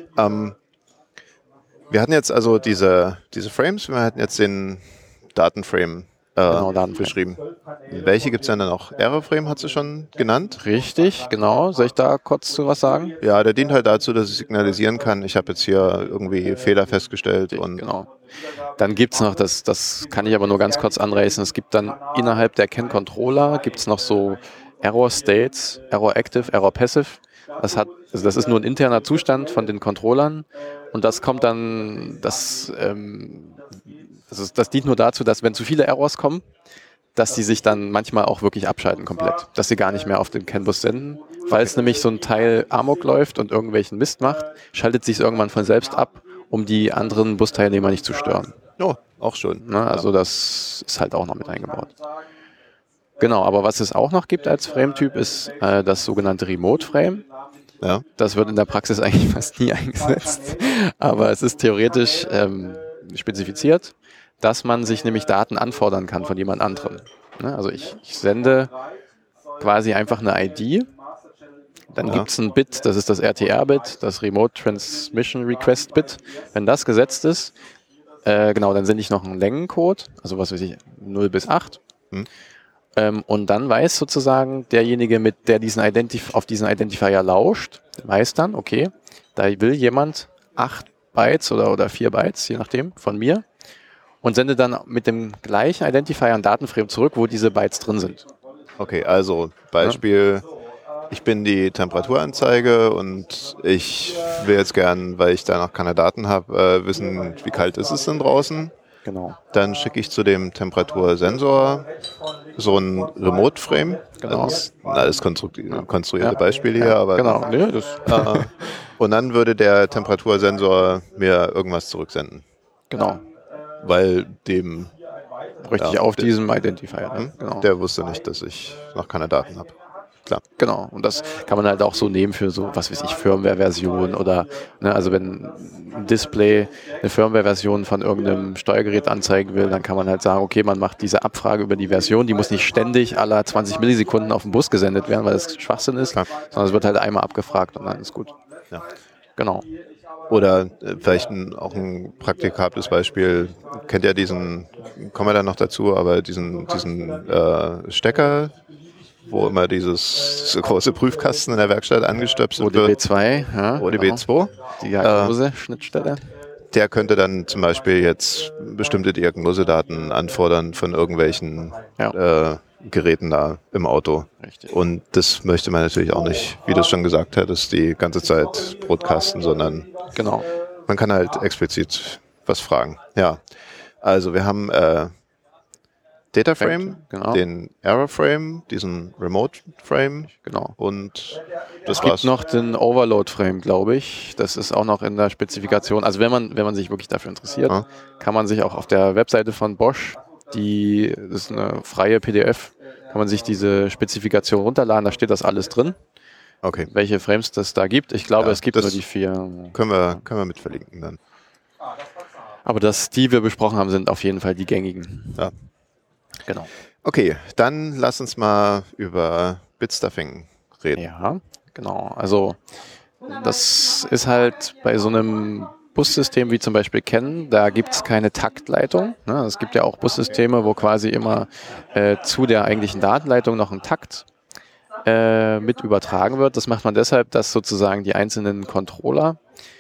Wir hatten jetzt also diese Frames, wir hatten jetzt den Datenframe beschrieben. Welche gibt es denn dann noch? Error-Frame hat sie schon genannt. Richtig, genau. Soll ich da kurz zu was sagen? Ja, der dient halt dazu, dass ich signalisieren kann, ich habe jetzt hier irgendwie Fehler festgestellt. Und genau. Dann gibt es noch, das kann ich aber nur ganz kurz anreißen, es gibt dann innerhalb der CAN-Controller gibt es noch so Error-States, Error-Active, Error-Passive. Das ist nur ein interner Zustand von den Controllern, und das kommt dann, das dient nur dazu, dass wenn zu viele Errors kommen, dass die sich dann manchmal auch wirklich abschalten komplett. Dass sie gar nicht mehr auf den CAN-Bus senden. Falls nämlich so ein Teil Amok läuft und irgendwelchen Mist macht, schaltet sich es irgendwann von selbst ab, um die anderen Busteilnehmer nicht zu stören. Oh, auch schön. Na, also das ist halt auch noch mit eingebaut. Genau, aber was es auch noch gibt als Frame-Typ, ist das sogenannte Remote-Frame. Ja. Das wird in der Praxis eigentlich fast nie eingesetzt, aber es ist theoretisch spezifiziert, dass man sich nämlich Daten anfordern kann von jemand anderem. Also ich sende quasi einfach eine ID Dann gibt es ein Bit, das ist das RTR-Bit, das Remote Transmission Request Bit. Wenn das gesetzt ist, genau, dann sende ich noch einen Längencode, also was weiß ich, 0 bis 8. Und dann weiß sozusagen derjenige, der auf diesen Identifier lauscht, weiß dann, okay, da will jemand 8 Bytes oder 4 Bytes, je nachdem, von mir und sendet dann mit dem gleichen Identifier einen Datenframe zurück, wo diese Bytes drin sind. Okay, also Beispiel, ich bin die Temperaturanzeige und ich will jetzt gern, weil ich da noch keine Daten habe, wissen, wie kalt ist es denn draußen. Genau. Dann schicke ich zu dem Temperatursensor so ein Remote-Frame. Genau. Das ist alles konstruierte Beispiele hier, aber genau. Nee, und dann würde der Temperatursensor mir irgendwas zurücksenden. Genau. Weil dem richtig auf diesem Identifier. Ne? Genau. Der wusste nicht, dass ich noch keine Daten habe. Klar. Genau, und das kann man halt auch so nehmen für so, was weiß ich, Firmware-Version oder, ne, also wenn ein Display eine Firmware-Version von irgendeinem Steuergerät anzeigen will, dann kann man halt sagen, okay, man macht diese Abfrage über die Version, die muss nicht ständig alle 20 Millisekunden auf den Bus gesendet werden, weil das Schwachsinn ist, sondern es wird halt einmal abgefragt und dann ist gut. Ja. Genau. Oder vielleicht auch ein praktikables Beispiel, kennt ihr kommen wir dann noch dazu, aber diesen Stecker, wo immer dieses große Prüfkasten in der Werkstatt angestöpselt wird. ODB2, ja. ODB2. Genau. Die Diagnose-Schnittstelle. Der könnte dann zum Beispiel jetzt bestimmte Diagnosedaten anfordern von irgendwelchen Geräten da im Auto. Richtig. Und das möchte man natürlich auch nicht, wie du es schon gesagt hattest, die ganze Zeit broadcasten, sondern genau. Man kann halt explizit was fragen. Ja, also wir haben Dataframe, genau. den Errorframe, diesen Remote-Frame genau. und es gibt noch den Overload-Frame, glaube ich. Das ist auch noch in der Spezifikation. Also wenn man sich wirklich dafür interessiert, kann man sich auch auf der Webseite von Bosch, das ist eine freie PDF, kann man sich diese Spezifikation runterladen, da steht das alles drin. Okay. Welche Frames das da gibt. Ich glaube, es gibt nur die 4. Können wir mit verlinken dann. Aber die wir besprochen haben, sind auf jeden Fall die gängigen. Ja. Genau. Okay, dann lass uns mal über Bitstuffing reden. Ja, genau. Also das ist halt bei so einem Bussystem wie zum Beispiel Ken, da gibt es keine Taktleitung. Ne? Es gibt ja auch Bussysteme, wo quasi immer zu der eigentlichen Datenleitung noch ein Takt mit übertragen wird. Das macht man deshalb, dass sozusagen die einzelnen Controller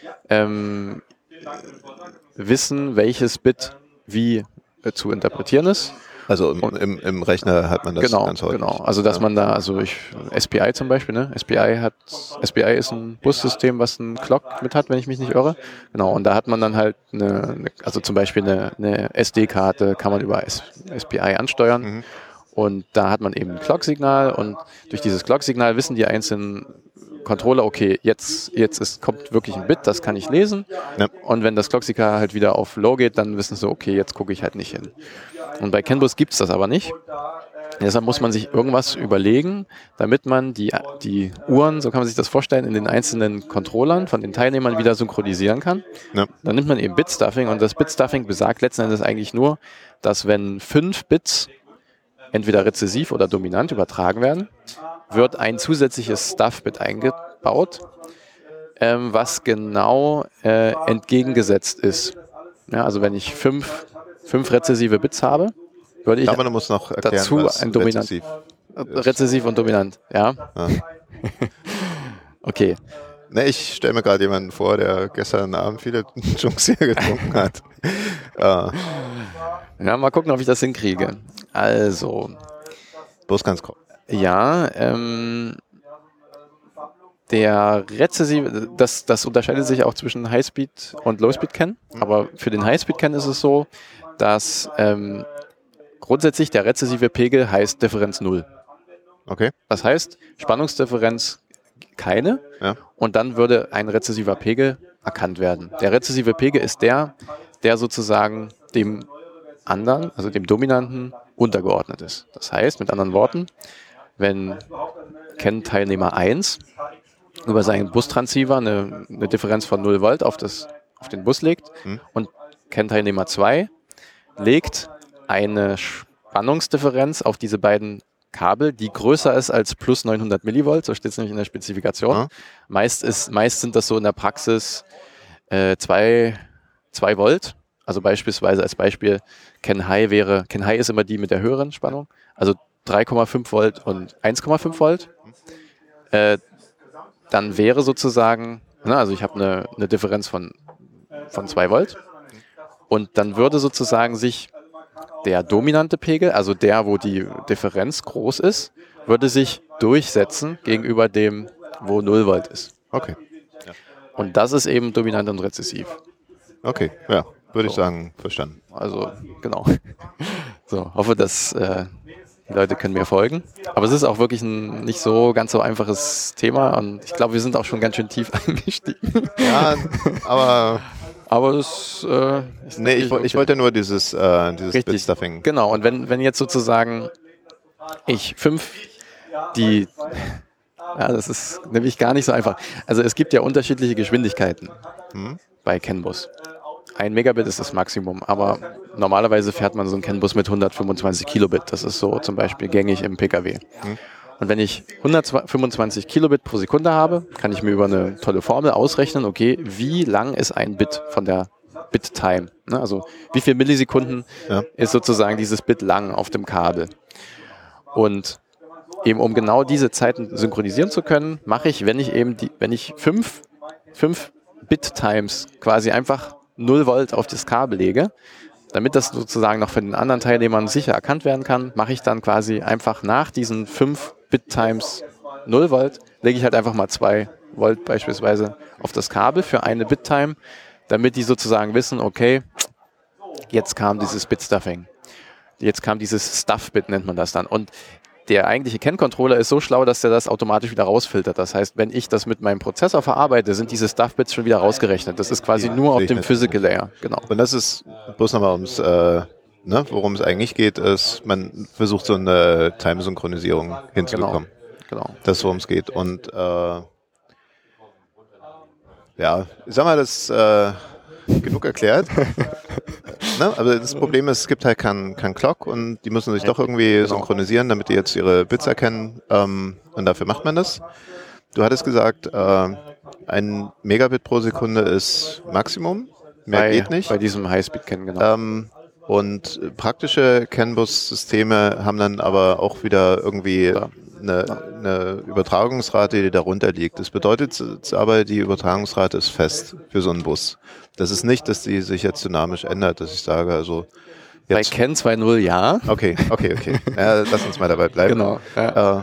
wissen, welches Bit wie zu interpretieren ist. Also im Rechner hat man das ganz häufig. Genau. Also dass man da, SPI zum Beispiel, ne? SPI ist ein Bussystem, was einen Clock mit hat, wenn ich mich nicht irre. Genau. Und da hat man dann halt zum Beispiel eine SD-Karte kann man über SPI ansteuern. Mhm. Und da hat man eben ein Clock-Signal und durch dieses Clock-Signal wissen die einzelnen Controller, okay, jetzt kommt wirklich ein Bit, das kann ich lesen. Ja. Und wenn das Clock-Signal halt wieder auf Low geht, dann wissen sie, okay, jetzt gucke ich halt nicht hin. Und bei CAN Bus gibt es das aber nicht. Deshalb muss man sich irgendwas überlegen, damit man die Uhren, so kann man sich das vorstellen, in den einzelnen Controllern von den Teilnehmern wieder synchronisieren kann. Ja. Dann nimmt man eben Bitstuffing und das Bitstuffing besagt letzten Endes eigentlich nur, dass wenn 5 Bits entweder rezessiv oder dominant übertragen werden, wird ein zusätzliches Stuff-Bit eingebaut, was genau entgegengesetzt ist. Ja, also wenn ich 5 rezessive Bits habe, würde ich du musst noch erklären, dazu ein dominant. Rezessiv und dominant, ja. Okay. Ne, ich stelle mir gerade jemanden vor, der gestern Abend viele Jungs hier getrunken hat. Ja, mal gucken, ob ich das hinkriege. Also. Bloß ganz grob. Ja, der rezessive, das unterscheidet sich auch zwischen Highspeed und Lowspeed-CAN. Aber für den Highspeed-CAN ist es so, dass grundsätzlich der rezessive Pegel heißt Differenz 0. Okay. Das heißt, Spannungsdifferenz keine. Ja. Und dann würde ein rezessiver Pegel erkannt werden. Der rezessive Pegel ist der sozusagen dem anderen, also dem Dominanten, untergeordnet ist. Das heißt, mit anderen Worten, wenn CAN-Teilnehmer 1 über seinen Bustransceiver eine Differenz von 0 Volt auf den Bus legt und CAN-Teilnehmer 2 legt eine Spannungsdifferenz auf diese beiden Kabel, die größer ist als plus 900 Millivolt, so steht es nämlich in der Spezifikation. Ja. Meist sind das so in der Praxis 2 Volt. Also beispielsweise als Beispiel Ken High ist immer die mit der höheren Spannung, also 3,5 Volt und 1,5 Volt. Dann wäre sozusagen, also ich habe eine Differenz von 2 Volt und dann würde sozusagen sich der dominante Pegel, also der, wo die Differenz groß ist, würde sich durchsetzen gegenüber dem, wo 0 Volt ist. Okay. Und das ist eben dominant und rezessiv. Okay, ja, würde ich sagen, verstanden. Also, genau. So, hoffe, dass die Leute können mir folgen. Aber es ist auch wirklich ein nicht so ganz so einfaches Thema und ich glaube, wir sind auch schon ganz schön tief eingestiegen. Ja, aber das ich wollte nur dieses Bit-Stuffing. Genau, und wenn jetzt sozusagen ich 5 das ist nämlich gar nicht so einfach. Also es gibt ja unterschiedliche Geschwindigkeiten bei CAN-Bus. 1 Megabit ist das Maximum, aber normalerweise fährt man so einen CAN-Bus mit 125 Kilobit. Das ist so zum Beispiel gängig im PKW. Und wenn ich 125 Kilobit pro Sekunde habe, kann ich mir über eine tolle Formel ausrechnen, okay, wie lang ist ein Bit von der Bit-Time? Ne? Also wie viele Millisekunden ist sozusagen dieses Bit lang auf dem Kabel? Und eben um genau diese Zeiten synchronisieren zu können, mache ich, wenn ich 5 Bit-Times quasi einfach 0 Volt auf das Kabel lege, damit das sozusagen noch von den anderen Teilnehmern sicher erkannt werden kann, mache ich dann quasi einfach nach diesen 5 Bit-Times 0 Volt, lege ich halt einfach mal 2 Volt beispielsweise auf das Kabel für eine Bit-Time, damit die sozusagen wissen, okay, jetzt kam dieses Bit-Stuffing. Jetzt kam dieses Stuff-Bit, nennt man das dann. Und der eigentliche CAN-Controller ist so schlau, dass er das automatisch wieder rausfiltert. Das heißt, wenn ich das mit meinem Prozessor verarbeite, sind diese Stuff-Bits schon wieder rausgerechnet. Das ist quasi nur auf dem Physical Layer. Genau. Und das ist bloß nochmal worum es eigentlich geht, ist, man versucht so eine Time-Synchronisierung hinzubekommen. Genau. Das ist, worum es geht. Und ich sag mal, das genug erklärt. Ne? Aber das Problem ist, es gibt halt kein Clock und die müssen sich doch irgendwie synchronisieren, damit die jetzt ihre Bits erkennen. Und dafür macht man das. Du hattest gesagt, 1 Megabit pro Sekunde ist Maximum. Mehr geht nicht. Bei diesem Highspeed-CAN, genau. Und praktische CAN-Bus-Systeme haben dann aber auch wieder irgendwie eine Übertragungsrate, die darunter liegt. Das bedeutet aber, die Übertragungsrate ist fest für so einen Bus. Das ist nicht, dass die sich jetzt dynamisch ändert, dass ich sage, also jetzt bei CAN 2.0 ja. Okay. Ja, lass uns mal dabei bleiben. Genau. Ja.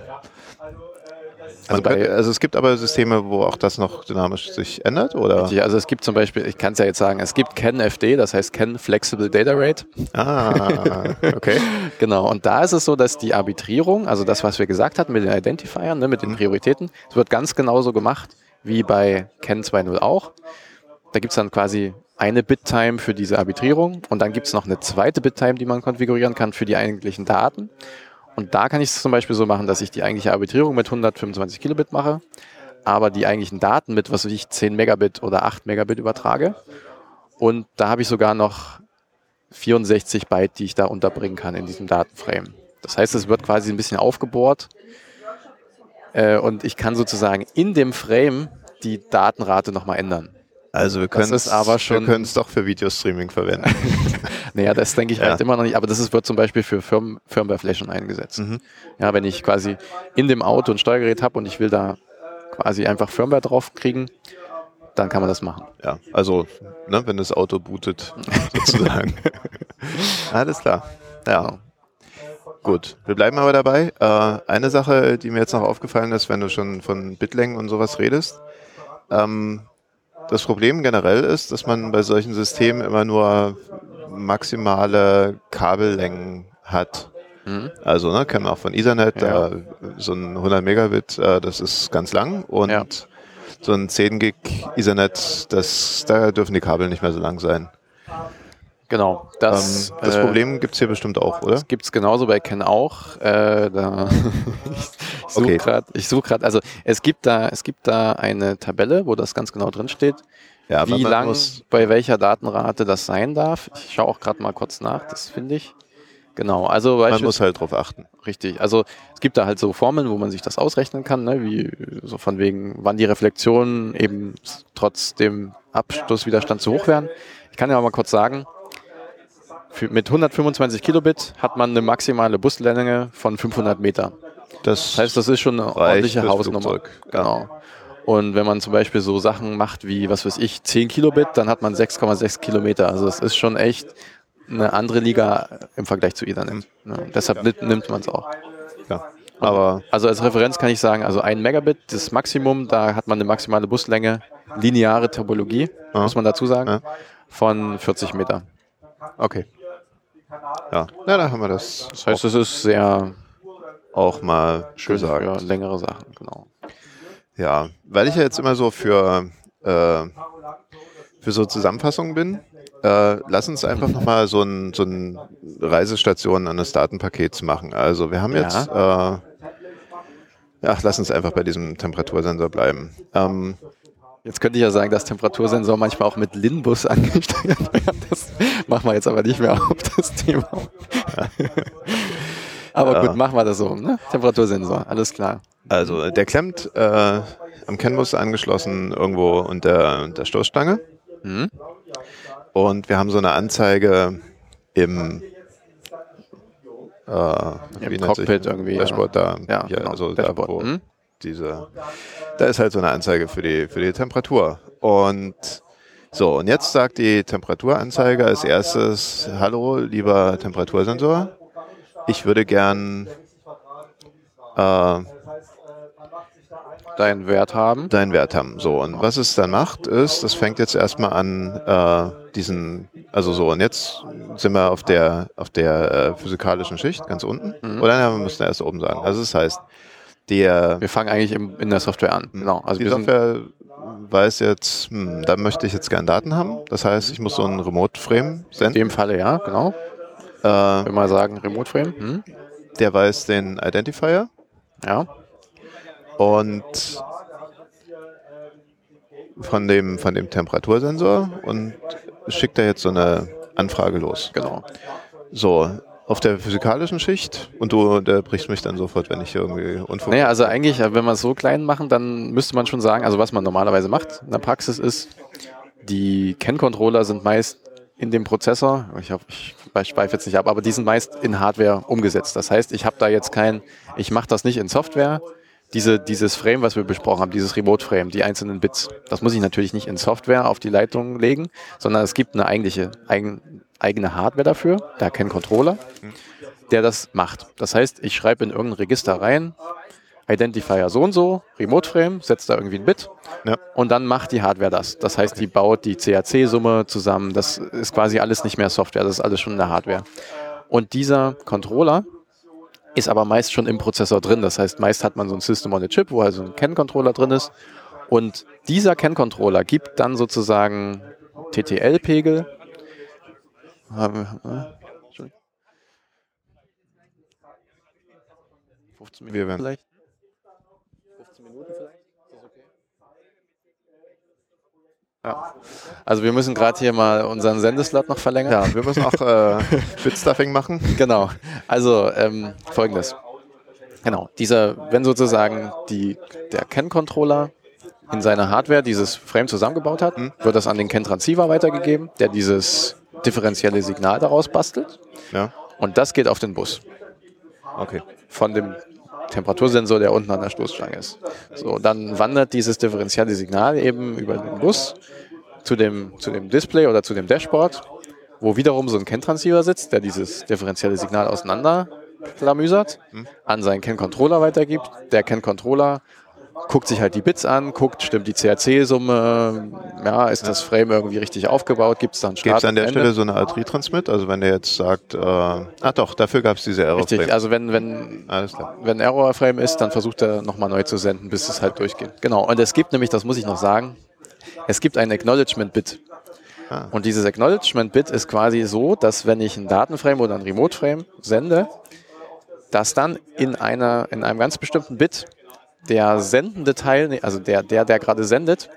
Also es gibt aber Systeme, wo auch das noch dynamisch sich ändert, oder? Richtig, also es gibt zum Beispiel, ich kann es ja jetzt sagen, es gibt CAN-FD, das heißt CAN Flexible Data Rate. Okay. Genau, und da ist es so, dass die Arbitrierung, also das, was wir gesagt hatten mit den Identifiern, mit den Prioritäten, es wird ganz genauso gemacht wie bei CAN 2.0 auch. Da gibt es dann quasi eine Bit-Time für diese Arbitrierung und dann gibt es noch eine zweite Bit-Time, die man konfigurieren kann für die eigentlichen Daten. Und da kann ich es zum Beispiel so machen, dass ich die eigentliche Arbitrierung mit 125 Kilobit mache, aber die eigentlichen Daten mit, 10 Megabit oder 8 Megabit übertrage. Und da habe ich sogar noch 64 Byte, die ich da unterbringen kann in diesem Datenframe. Das heißt, es wird quasi ein bisschen aufgebohrt und ich kann sozusagen in dem Frame die Datenrate nochmal ändern. Also wir können es doch für Videostreaming verwenden. Naja, das denke ich halt immer noch nicht, aber das wird zum Beispiel für Firmware-Flashen eingesetzt. Ja, wenn ich quasi in dem Auto ein Steuergerät habe und ich will da quasi einfach Firmware drauf kriegen, dann kann man das machen. Ja, also wenn das Auto bootet, sozusagen. Alles klar. Ja. Genau. Gut, wir bleiben aber dabei. Eine Sache, die mir jetzt noch aufgefallen ist, wenn du schon von Bitlängen und sowas redest, das Problem generell ist, dass man bei solchen Systemen immer nur maximale Kabellängen hat. Also kennen wir auch von Ethernet, so ein 100 Megabit, das ist ganz lang und so ein 10 Gig Ethernet, da dürfen die Kabel nicht mehr so lang sein. Genau. Das Problem gibt es hier bestimmt auch, oder? Das gibt es genauso bei CAN auch. Ich suche gerade, also es gibt da eine Tabelle, wo das ganz genau drin steht, wie lang bei welcher Datenrate das sein darf. Ich schaue auch gerade mal kurz nach, das finde ich. Genau, also Man muss halt drauf achten. richtig. Also es gibt da halt so Formeln, wo man sich das ausrechnen kann, ne? Wie so von wegen, wann die Reflexionen eben trotz dem Abstoßwiderstand zu hoch werden. Ich kann ja mal kurz sagen, mit 125 Kilobit hat man eine maximale Buslänge von 500 Meter. Das heißt, das ist schon eine ordentliche Hausnummer. Genau. Und wenn man zum Beispiel so Sachen macht wie, was weiß ich, 10 Kilobit, dann hat man 6,6 Kilometer. Also es ist schon echt eine andere Liga im Vergleich zu Ethernet. Ne? Deshalb nimmt man es auch. Ja. Aber also als Referenz kann ich sagen, also 1 Megabit, das Maximum, da hat man eine maximale Buslänge, lineare Topologie, muss man dazu sagen, von 40 Meter. Okay. Ja, da haben wir das. Das heißt, es ist sehr auch mal schön gesagt. Für längere Sachen, genau. Ja, weil ich ja jetzt immer so für so Zusammenfassungen bin, lass uns einfach nochmal so ein Reisestation an das Datenpaket machen. Also wir haben jetzt, lass uns einfach bei diesem Temperatursensor bleiben. Jetzt könnte ich ja sagen, dass Temperatursensor manchmal auch mit Linbus angesteuert werden. Das machen wir jetzt aber nicht mehr auf das Thema. Aber gut, machen wir das so. Ne? Temperatursensor, alles klar. Also der klemmt am CAN-Bus angeschlossen irgendwo unter der Stoßstange. Mhm. Und wir haben so eine Anzeige im Cockpit irgendwie. Dashboard da. Ja, hier, genau. also Dashboard. Da, wo da ist halt so eine Anzeige für die Temperatur. Und so, und jetzt sagt die Temperaturanzeige als erstes: Hallo, lieber Temperatursensor, ich würde gern deinen Wert haben. So, und was es dann macht, ist, das fängt jetzt erstmal an, und jetzt sind wir auf der physikalischen Schicht, ganz unten. Oder wir müssen erst oben sagen. Also das heißt, wir fangen eigentlich in der Software an. Genau. Also die Software weiß jetzt, da möchte ich jetzt gerne Daten haben. Das heißt, ich muss so einen Remote-Frame senden. In dem Falle, ja, genau. Wenn wir mal sagen, Remote-Frame. Der weiß den Identifier. Ja. Und von dem Temperatursensor und schickt er jetzt so eine Anfrage los. Genau. So, auf der physikalischen Schicht und der bricht mich dann sofort, wenn ich irgendwie unfug. Naja, also eigentlich, wenn wir es so klein machen, dann müsste man schon sagen, also was man normalerweise macht in der Praxis ist, die CAN-Controller sind meist in dem Prozessor, ich schweife jetzt nicht ab, aber die sind meist in Hardware umgesetzt. Das heißt, ich mache das nicht in Software. Dieses Frame, was wir besprochen haben, dieses Remote-Frame, die einzelnen Bits, das muss ich natürlich nicht in Software auf die Leitung legen, sondern es gibt eine eigene Hardware dafür, der CAN-Controller, der das macht. Das heißt, ich schreibe in irgendein Register rein, Identifier so und so, Remote-Frame, setzt da irgendwie ein Bit und dann macht die Hardware das. Das heißt, die baut die CAC-Summe zusammen, das ist quasi alles nicht mehr Software, das ist alles schon in der Hardware. Und dieser Controller ist aber meist schon im Prozessor drin. Das heißt, meist hat man so ein System on a Chip, wo also ein CAN-Controller drin ist. Und dieser CAN-Controller gibt dann sozusagen TTL-Pegel. 15 Minuten vielleicht? 15 Minuten vielleicht? Ist das okay? Ja. Also wir müssen gerade hier mal unseren Sendeslot noch verlängern. Ja, wir müssen auch Bitstuffing machen. Genau. Also Folgendes. Genau. Wenn sozusagen der CAN-Controller in seiner Hardware dieses Frame zusammengebaut hat, wird das an den CAN-Transceiver weitergegeben, der dieses differenzielle Signal daraus bastelt. Ja. Und das geht auf den Bus. Okay. Von dem Temperatursensor, der unten an der Stoßstange ist. So, dann wandert dieses differenzielle Signal eben über den Bus zu dem Display oder zu dem Dashboard, wo wiederum so ein CAN-Transceiver sitzt, der dieses differenzielle Signal auseinanderklamüsert, an seinen CAN-Controller weitergibt. Der CAN-Controller guckt sich halt die Bits an, stimmt die CAC-Summe, ist das Frame irgendwie richtig aufgebaut, gibt es dann Start. Gibt es an der Stelle so eine Art Retransmit? Also wenn der jetzt sagt, doch, dafür gab es diese Error-Frame. Richtig, also wenn Error-Frame ist, dann versucht er nochmal neu zu senden, bis es halt durchgeht. Genau, und es gibt nämlich, das muss ich noch sagen, es gibt ein Acknowledgement-Bit. Und dieses Acknowledgement-Bit ist quasi so, dass wenn ich ein Datenframe oder ein Remote-Frame sende, dass dann in einem ganz bestimmten Bit der sendende Teil, also der gerade sendet,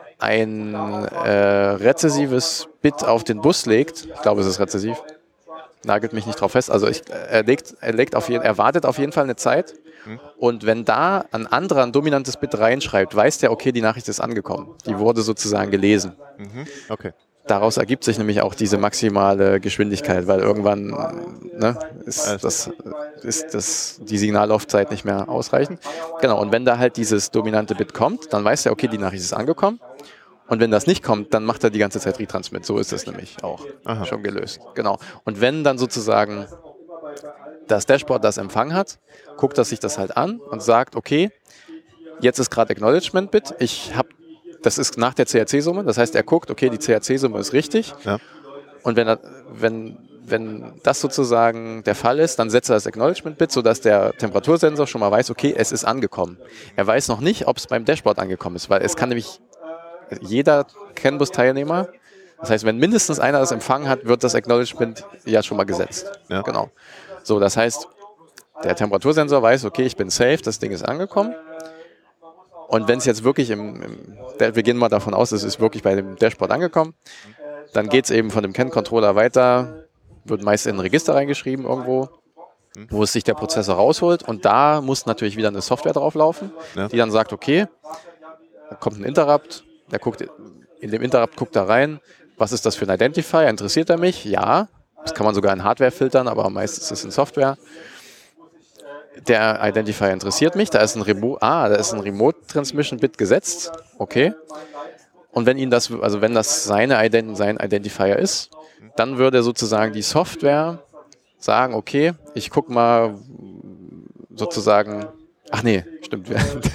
ein rezessives Bit auf den Bus legt. Ich glaube, es ist rezessiv. nagelt mich nicht drauf fest. Also er wartet auf jeden Fall eine Zeit. Und wenn da ein anderer ein dominantes Bit reinschreibt, weiß der, okay, die Nachricht ist angekommen. Die wurde sozusagen gelesen. Okay. Daraus ergibt sich nämlich auch diese maximale Geschwindigkeit, weil irgendwann ist die Signallaufzeit nicht mehr ausreichend. Genau, und wenn da halt dieses dominante Bit kommt, dann weiß er, okay, die Nachricht ist angekommen. Und wenn das nicht kommt, dann macht er die ganze Zeit Retransmit. So ist es nämlich auch schon gelöst. Genau. Und wenn dann sozusagen das Dashboard das Empfang hat, guckt er sich das halt an und sagt, okay, jetzt ist gerade Acknowledgement-Bit, das ist nach der CRC-Summe, das heißt, er guckt, okay, die CRC-Summe ist richtig. Ja. Und wenn das sozusagen der Fall ist, dann setzt er das Acknowledgement-Bit, sodass der Temperatursensor schon mal weiß, okay, es ist angekommen. Er weiß noch nicht, ob es beim Dashboard angekommen ist, weil es kann nämlich jeder CAN-Bus-Teilnehmer, das heißt, wenn mindestens einer das empfangen hat, wird das Acknowledgement ja schon mal gesetzt. Ja. Genau. So, das heißt, der Temperatursensor weiß, okay, ich bin safe, das Ding ist angekommen. Und wenn es jetzt wirklich wir gehen mal davon aus, es ist wirklich bei dem Dashboard angekommen, dann geht es eben von dem CAN-Controller weiter, wird meist in ein Register reingeschrieben irgendwo, wo es sich der Prozessor rausholt. Und da muss natürlich wieder eine Software drauflaufen, die dann sagt, okay, da kommt ein Interrupt, in dem Interrupt guckt er rein, was ist das für ein Identifier, interessiert er mich? Ja, das kann man sogar in Hardware filtern, aber meistens ist es in Software. Der Identifier interessiert mich, da ist ein Remote Transmission Bit gesetzt, okay. Und wenn das sein Identifier ist, dann würde sozusagen die Software sagen, okay, ich guck mal sozusagen, stimmt.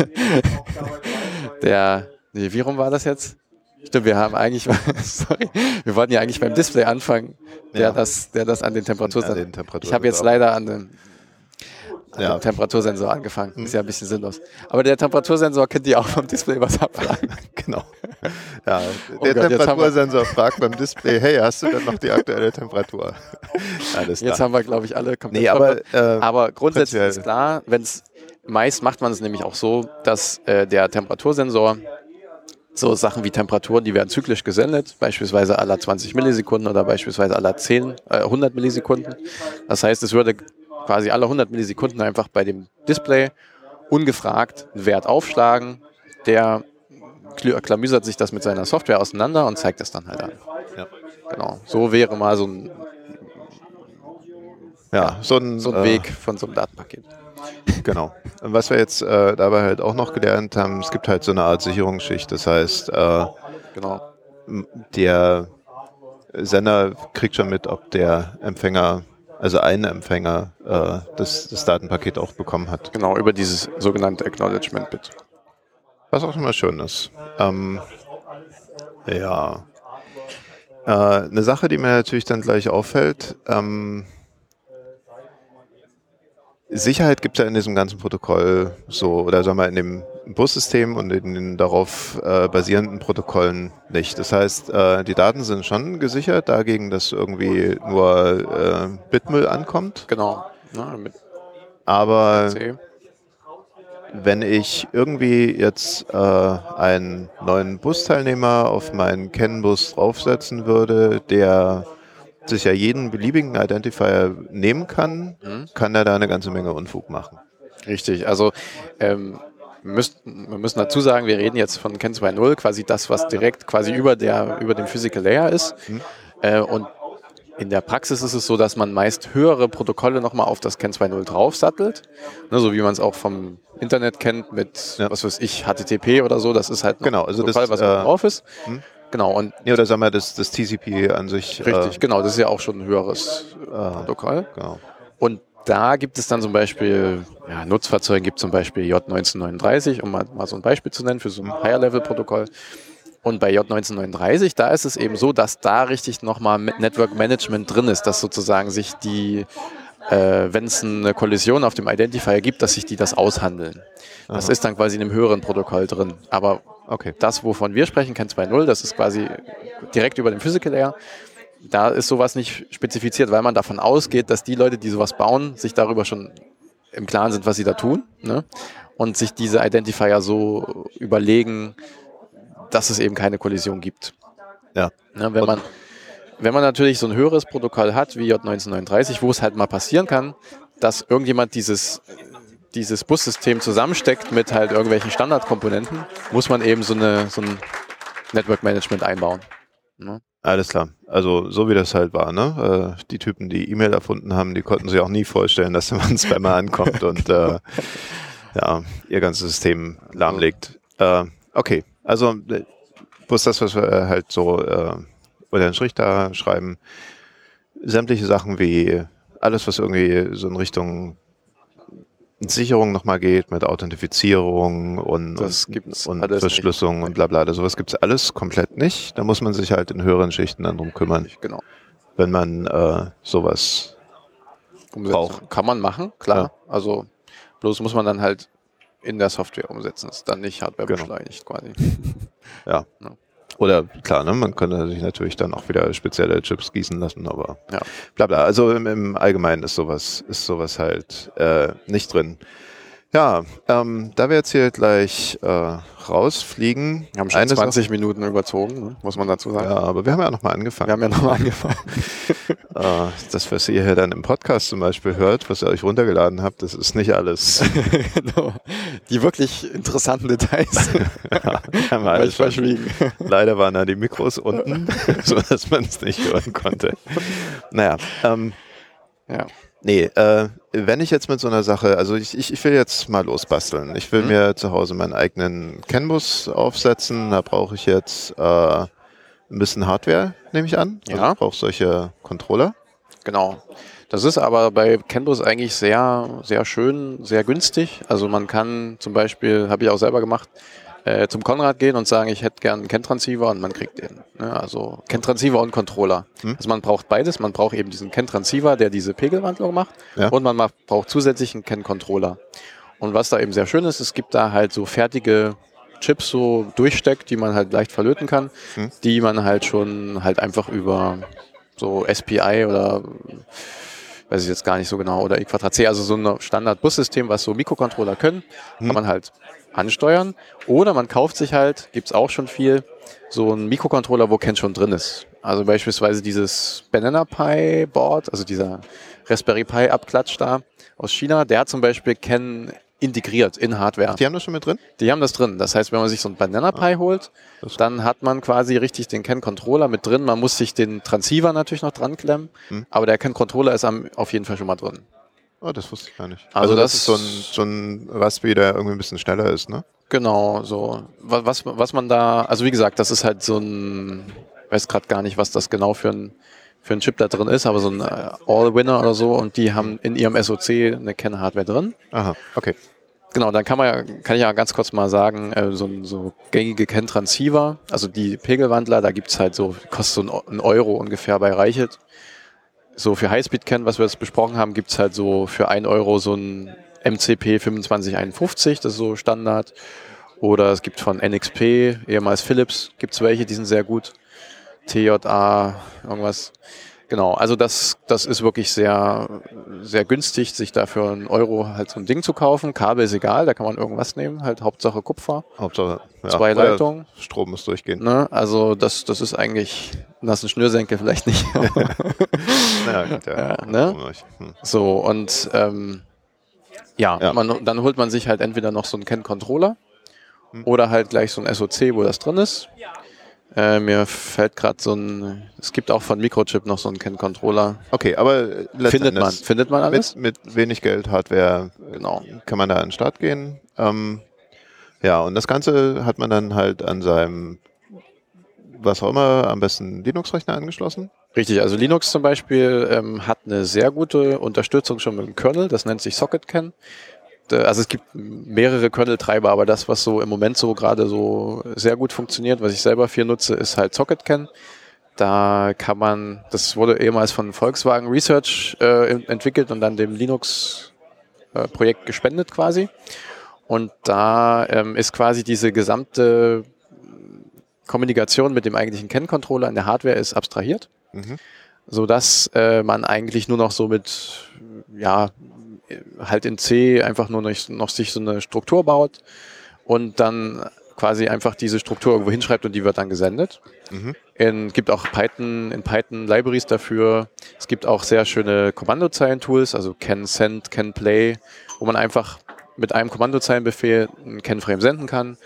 Wie rum war das jetzt? Stimmt, wir wollten ja eigentlich beim Display anfangen, der das an den Temperatursensor. Ich habe jetzt leider an den Temperatursensor angefangen. Ist ja ein bisschen sinnlos. Aber der Temperatursensor könnte ja auch vom Display was abfragen. Genau. Ja, Temperatursensor fragt beim Display, hey, hast du denn noch die aktuelle Temperatur? Alles klar. Jetzt haben wir, glaube ich, alle komplett. Aber grundsätzlich ist klar, meist macht man es nämlich auch so, dass der Temperatursensor so Sachen wie Temperaturen, die werden zyklisch gesendet, beispielsweise alle 20 Millisekunden oder beispielsweise alle 100 Millisekunden. Das heißt, es würde quasi alle 100 Millisekunden einfach bei dem Display ungefragt einen Wert aufschlagen. Der klamüsert sich das mit seiner Software auseinander und zeigt es dann halt an. Ja. Genau. So wäre mal so ein Weg von so einem Datenpaket. Genau. Und was wir jetzt dabei halt auch noch gelernt haben, es gibt halt so eine Art Sicherungsschicht. Das heißt, der Sender kriegt schon mit, ob der Empfänger, also ein Empfänger, das Datenpaket auch bekommen hat. Genau, über dieses sogenannte Acknowledgement-Bit. Was auch schon mal schön ist. Eine Sache, die mir natürlich dann gleich auffällt, Sicherheit gibt es ja in diesem ganzen Protokoll so, oder sagen wir in dem Bussystem und in den darauf basierenden Protokollen nicht. Das heißt, die Daten sind schon gesichert dagegen, dass irgendwie nur Bitmüll ankommt. Genau. Aber wenn ich irgendwie jetzt einen neuen Busteilnehmer auf meinen CAN-Bus draufsetzen würde, der sich ja jeden beliebigen Identifier nehmen kann, kann er da eine ganze Menge Unfug machen. Richtig, also wir müssen dazu sagen, wir reden jetzt von CAN 2.0, quasi das, was direkt quasi über dem Physical Layer ist. Und in der Praxis ist es so, dass man meist höhere Protokolle nochmal auf das CAN 2.0 draufsattelt, ne, so wie man es auch vom Internet kennt mit, was weiß ich, HTTP oder so, das ist halt ein Protokoll, was da drauf ist. Genau. Und oder sagen wir das TCP an sich. Richtig, genau, das ist ja auch schon ein höheres Protokoll. Genau. Und da gibt es dann zum Beispiel, Nutzfahrzeugen gibt es zum Beispiel J1939, um mal so ein Beispiel zu nennen für so ein Higher-Level-Protokoll. Und bei J1939, da ist es eben so, dass da richtig nochmal Network Management drin ist, dass sozusagen sich wenn es eine Kollision auf dem Identifier gibt, dass sich die das aushandeln. Das ist dann quasi in einem höheren Protokoll drin. Aber das, wovon wir sprechen, CAN 2.0, das ist quasi direkt über dem Physical Layer. Da ist sowas nicht spezifiziert, weil man davon ausgeht, dass die Leute, die sowas bauen, sich darüber schon im Klaren sind, was sie da tun, ne? Und sich diese Identifier so überlegen, dass es eben keine Kollision gibt. Ja. Ne, wenn man wenn man natürlich so ein höheres Protokoll hat, wie J1939, wo es halt mal passieren kann, dass irgendjemand dieses Bussystem zusammensteckt mit halt irgendwelchen Standardkomponenten, muss man eben so ein Network Management einbauen. Ne? Alles klar. Also so wie das halt war, ne? Die Typen, die E-Mail erfunden haben, die konnten sich auch nie vorstellen, dass da mal ein Spammer ankommt und ihr ganzes System lahmlegt. Okay, also bloß das, was wir halt so unter den Strich da schreiben, sämtliche Sachen wie alles, was irgendwie so in Richtung Sicherung nochmal geht, mit Authentifizierung und Verschlüsselung und bla bla. Also sowas gibt es alles komplett nicht. Da muss man sich halt in höheren Schichten dann drum kümmern. Genau. Wenn man sowas braucht. Kann man machen, klar. Ja. Also bloß muss man dann halt in der Software umsetzen. Das ist dann nicht Hardware beschleunigt quasi. Ja. Oder klar, ne, man könnte sich natürlich dann auch wieder spezielle Chips gießen lassen, aber bla bla. Also im Allgemeinen ist sowas halt nicht drin. Ja, da wir jetzt hier gleich rausfliegen. Wir haben schon 20 Minuten überzogen, ne? Muss man dazu sagen. Ja, aber wir haben ja noch mal angefangen. Das, was ihr hier dann im Podcast zum Beispiel hört, was ihr euch runtergeladen habt, das ist nicht alles. Genau. Die wirklich interessanten Details. Haben wir alles verschwiegen. Leider waren da die Mikros unten, sodass man es nicht hören konnte. Naja, Nee, wenn ich jetzt mit so einer Sache, also ich will jetzt mal losbasteln. Ich will mir zu Hause meinen eigenen CAN-Bus aufsetzen. Da brauche ich jetzt ein bisschen Hardware, nehme ich an. Also ich brauche solche Controller. Genau. Das ist aber bei CAN-Bus eigentlich sehr, sehr schön, sehr günstig. Also man kann zum Beispiel, habe ich auch selber gemacht, zum Konrad gehen und sagen, ich hätte gern einen CAN-Transceiver und man kriegt den. Ne? Also CAN-Transceiver und Controller. Also man braucht beides. Man braucht eben diesen CAN-Transceiver, der diese Pegelwandlung macht und man braucht zusätzlich einen CAN-Controller. Und was da eben sehr schön ist, es gibt da halt so fertige Chips so durchsteckt, die man halt leicht verlöten kann, die man halt schon halt einfach über so SPI oder weiß ich jetzt gar nicht so genau, oder I2C, also so ein Standard-Bussystem, was so Mikrocontroller können, kann man halt ansteuern. Oder man kauft sich halt, gibt's auch schon viel, so einen Mikrocontroller, wo CAN schon drin ist. Also beispielsweise dieses Banana Pi Board, also dieser Raspberry Pi Abklatsch da aus China, der hat zum Beispiel CAN integriert in Hardware. Die haben das schon mit drin? Die haben das drin. Das heißt, wenn man sich so ein Banana Pi holt, dann hat man quasi richtig den CAN-Controller mit drin. Man muss sich den Transceiver natürlich noch dran klemmen, aber der CAN-Controller ist auf jeden Fall schon mal drin. Oh, das wusste ich gar nicht. Also das ist so ein Raspberry, der irgendwie ein bisschen schneller ist, ne? Genau, so. Was man da, also wie gesagt, das ist halt so ein, ich weiß gerade gar nicht, was das genau für ein Chip da drin ist, aber so ein All-Winner oder so, und die haben in ihrem SoC eine CAN-Hardware drin. Aha, okay. Genau, dann kann ich ja ganz kurz mal sagen, so gängige CAN-Transceiver, also die Pegelwandler, da gibt's halt so, kostet so ein Euro ungefähr bei Reichelt. So für Highspeed-CAN, was wir jetzt besprochen haben, gibt's halt so für 1 Euro so ein MCP 2551, das ist so Standard. Oder es gibt von NXP, ehemals Philips, gibt's welche, die sind sehr gut. TJA, irgendwas. Genau, also das ist wirklich sehr, sehr günstig, sich da für 1 Euro halt so ein Ding zu kaufen. Kabel ist egal, da kann man irgendwas nehmen, halt Hauptsache Kupfer. Hauptsache, ja. 2 Leitungen. Strom muss durchgehen. Ne? Also das ist eigentlich, das ist ein Schnürsenkel vielleicht nicht. Ja, gut, ne? So, und dann holt man sich halt entweder noch so einen CAN-Controller oder halt gleich so ein SoC, wo das drin ist. Mir fällt gerade es gibt auch von Microchip noch so einen CAN-Controller. Okay, aber findet man alles? Mit wenig Geld, Hardware, genau, kann man da an den Start gehen. Ja, und das Ganze hat man dann halt an seinem, was auch immer, am besten Linux-Rechner angeschlossen. Richtig, also Linux zum Beispiel hat eine sehr gute Unterstützung schon mit dem Kernel, das nennt sich SocketCAN. Also es gibt mehrere Kernel-Treiber, aber das, was so im Moment so gerade so sehr gut funktioniert, was ich selber viel nutze, ist halt SocketCAN. Da kann man, das wurde ehemals von Volkswagen Research entwickelt und dann dem Linux-Projekt gespendet quasi. Und da ist quasi diese gesamte Kommunikation mit dem eigentlichen CAN-Controller in der Hardware ist abstrahiert, sodass man eigentlich nur noch so mit, halt in C einfach nur noch sich so eine Struktur baut und dann quasi einfach diese Struktur irgendwo hinschreibt und die wird dann gesendet. Es gibt auch in Python Libraries dafür. Es gibt auch sehr schöne Kommandozeilen-Tools, also CanSend, CanPlay, wo man einfach mit einem Kommandozeilenbefehl einen CanFrame senden kann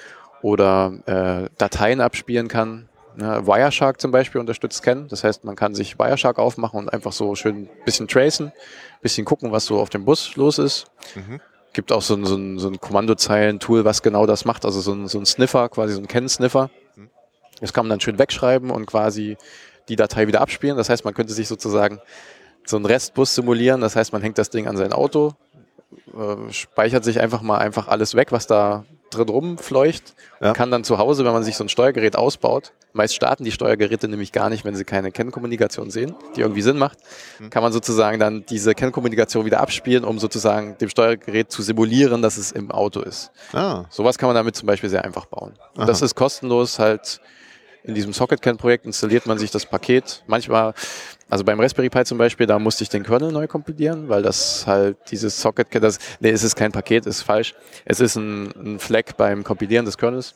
oder Dateien abspielen kann. Ja, Wireshark zum Beispiel unterstützt Can. Das heißt, man kann sich Wireshark aufmachen und einfach so schön ein bisschen tracen, ein bisschen gucken, was so auf dem Bus los ist. Gibt auch so ein Kommandozeilen-Tool, was genau das macht. Also so ein Sniffer, quasi so ein Can-Sniffer. Das kann man dann schön wegschreiben und quasi die Datei wieder abspielen. Das heißt, man könnte sich sozusagen so einen Restbus simulieren. Das heißt, man hängt das Ding an sein Auto, speichert sich einfach alles weg, was da drin rumfleucht, kann dann zu Hause, wenn man sich so ein Steuergerät ausbaut, meist starten die Steuergeräte nämlich gar nicht, wenn sie keine CAN-Kommunikation sehen, die irgendwie Sinn macht, kann man sozusagen dann diese CAN-Kommunikation wieder abspielen, um sozusagen dem Steuergerät zu simulieren, dass es im Auto ist. Sowas kann man damit zum Beispiel sehr einfach bauen. Und das ist kostenlos halt. In diesem Socket-CAN-Projekt installiert man sich das Paket. Manchmal, also beim Raspberry Pi zum Beispiel, da musste ich den Kernel neu kompilieren, weil das halt dieses Socket-CAN, es ist kein Paket, ist falsch. Es ist ein Flag beim Kompilieren des Kernels.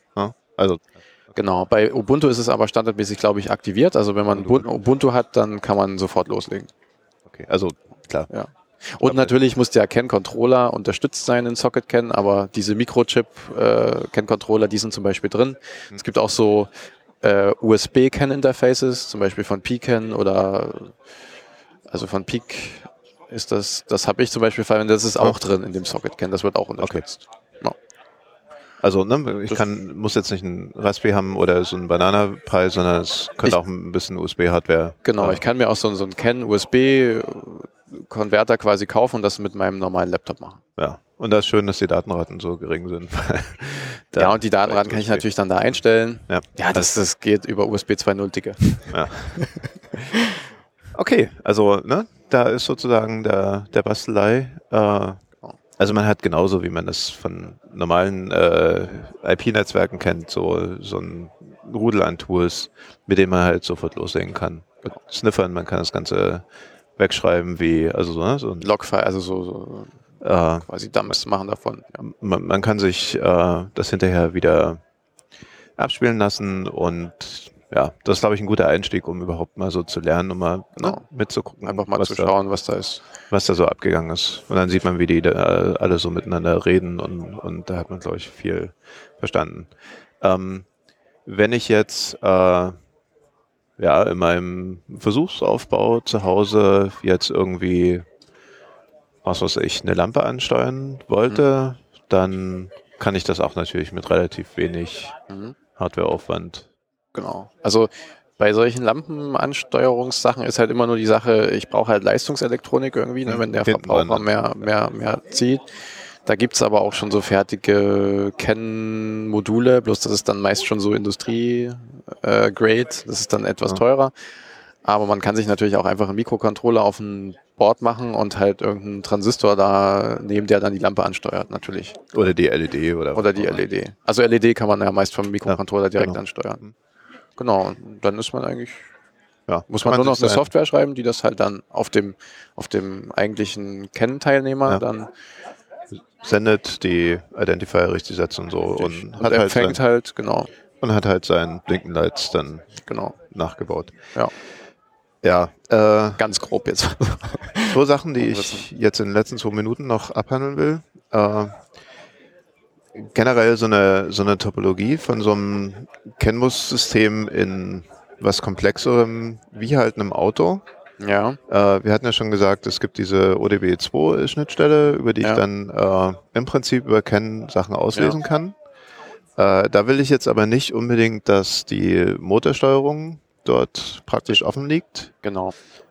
Genau, bei Ubuntu ist es aber standardmäßig, glaube ich, aktiviert. Also wenn man Ubuntu hat, dann kann man sofort loslegen. Okay, also klar. Ja. Und natürlich muss der CAN-Controller unterstützt sein in Socket-CAN, aber diese Mikrochip-CAN-Controller, die sind zum Beispiel drin. Es gibt auch so USB-CAN-Interfaces, zum Beispiel von Pecan oder also von Peak ist das habe ich zum Beispiel verwendet, das ist auch drin in dem Socket-CAN, das wird auch unterstützt. Okay. Ja. Also ich muss jetzt nicht einen Raspberry haben oder so einen Banana Pi, sondern es könnte auch ein bisschen USB-Hardware. Genau, ich kann mir auch so einen CAN-USB-Konverter quasi kaufen und das mit meinem normalen Laptop machen. Ja, und das ist schön, dass die Datenraten so gering sind. Ja, und die Datenraten kann ich natürlich dann da einstellen. Ja, das geht über USB 2.0 Ticket. Ja. Okay, also da ist sozusagen der Bastelei. Also man hat genauso, wie man das von normalen IP-Netzwerken kennt, so ein Rudel an Tools, mit denen man halt sofort loslegen kann. Mit Sniffern, man kann das Ganze wegschreiben, so ein Logfile, also so quasi Dumps machen davon. Ja. Man kann sich das hinterher wieder abspielen lassen und ja, das ist, glaube ich, ein guter Einstieg, um überhaupt mal so zu lernen, um mal mitzugucken. Einfach mal zu schauen, was da ist. Was da so abgegangen ist. Und dann sieht man, wie die da alle so miteinander reden und da hat man, glaube ich, viel verstanden. Wenn ich jetzt in meinem Versuchsaufbau zu Hause jetzt irgendwie eine Lampe ansteuern wollte, dann kann ich das auch natürlich mit relativ wenig Hardwareaufwand. Genau. Also bei solchen Lampenansteuerungssachen ist halt immer nur die Sache, ich brauche halt Leistungselektronik irgendwie, wenn der Verbraucher mehr zieht. Da gibt es aber auch schon so fertige CAN-Module, bloß das ist dann meist schon so Industrie-Grade, das ist dann etwas teurer. Aber man kann sich natürlich auch einfach einen Mikrocontroller auf ein Board machen und halt irgendeinen Transistor da nehmen, der dann die Lampe ansteuert, natürlich. Oder die LED. Oder die LED. Also LED kann man ja meist vom Mikrocontroller direkt ansteuern. Genau, und dann ist man eigentlich, muss man nur noch eine Software schreiben, die das halt dann auf dem eigentlichen CAN-Teilnehmer dann sendet, die Identifier richtig setzt und so. Und hat empfängt halt, genau. Und hat halt seinen Blinkenlights dann nachgebaut. Ja, ganz grob jetzt. So Sachen, die ich jetzt in den letzten 2 Minuten noch abhandeln will. Generell so eine Topologie von so einem CAN-Bus-System in was Komplexerem wie halt einem Auto. Ja. Wir hatten ja schon gesagt, es gibt diese ODB2-Schnittstelle, über die ich dann im Prinzip über CAN Sachen auslesen kann. Da will ich jetzt aber nicht unbedingt, dass die Motorsteuerung dort praktisch offen liegt. Genau.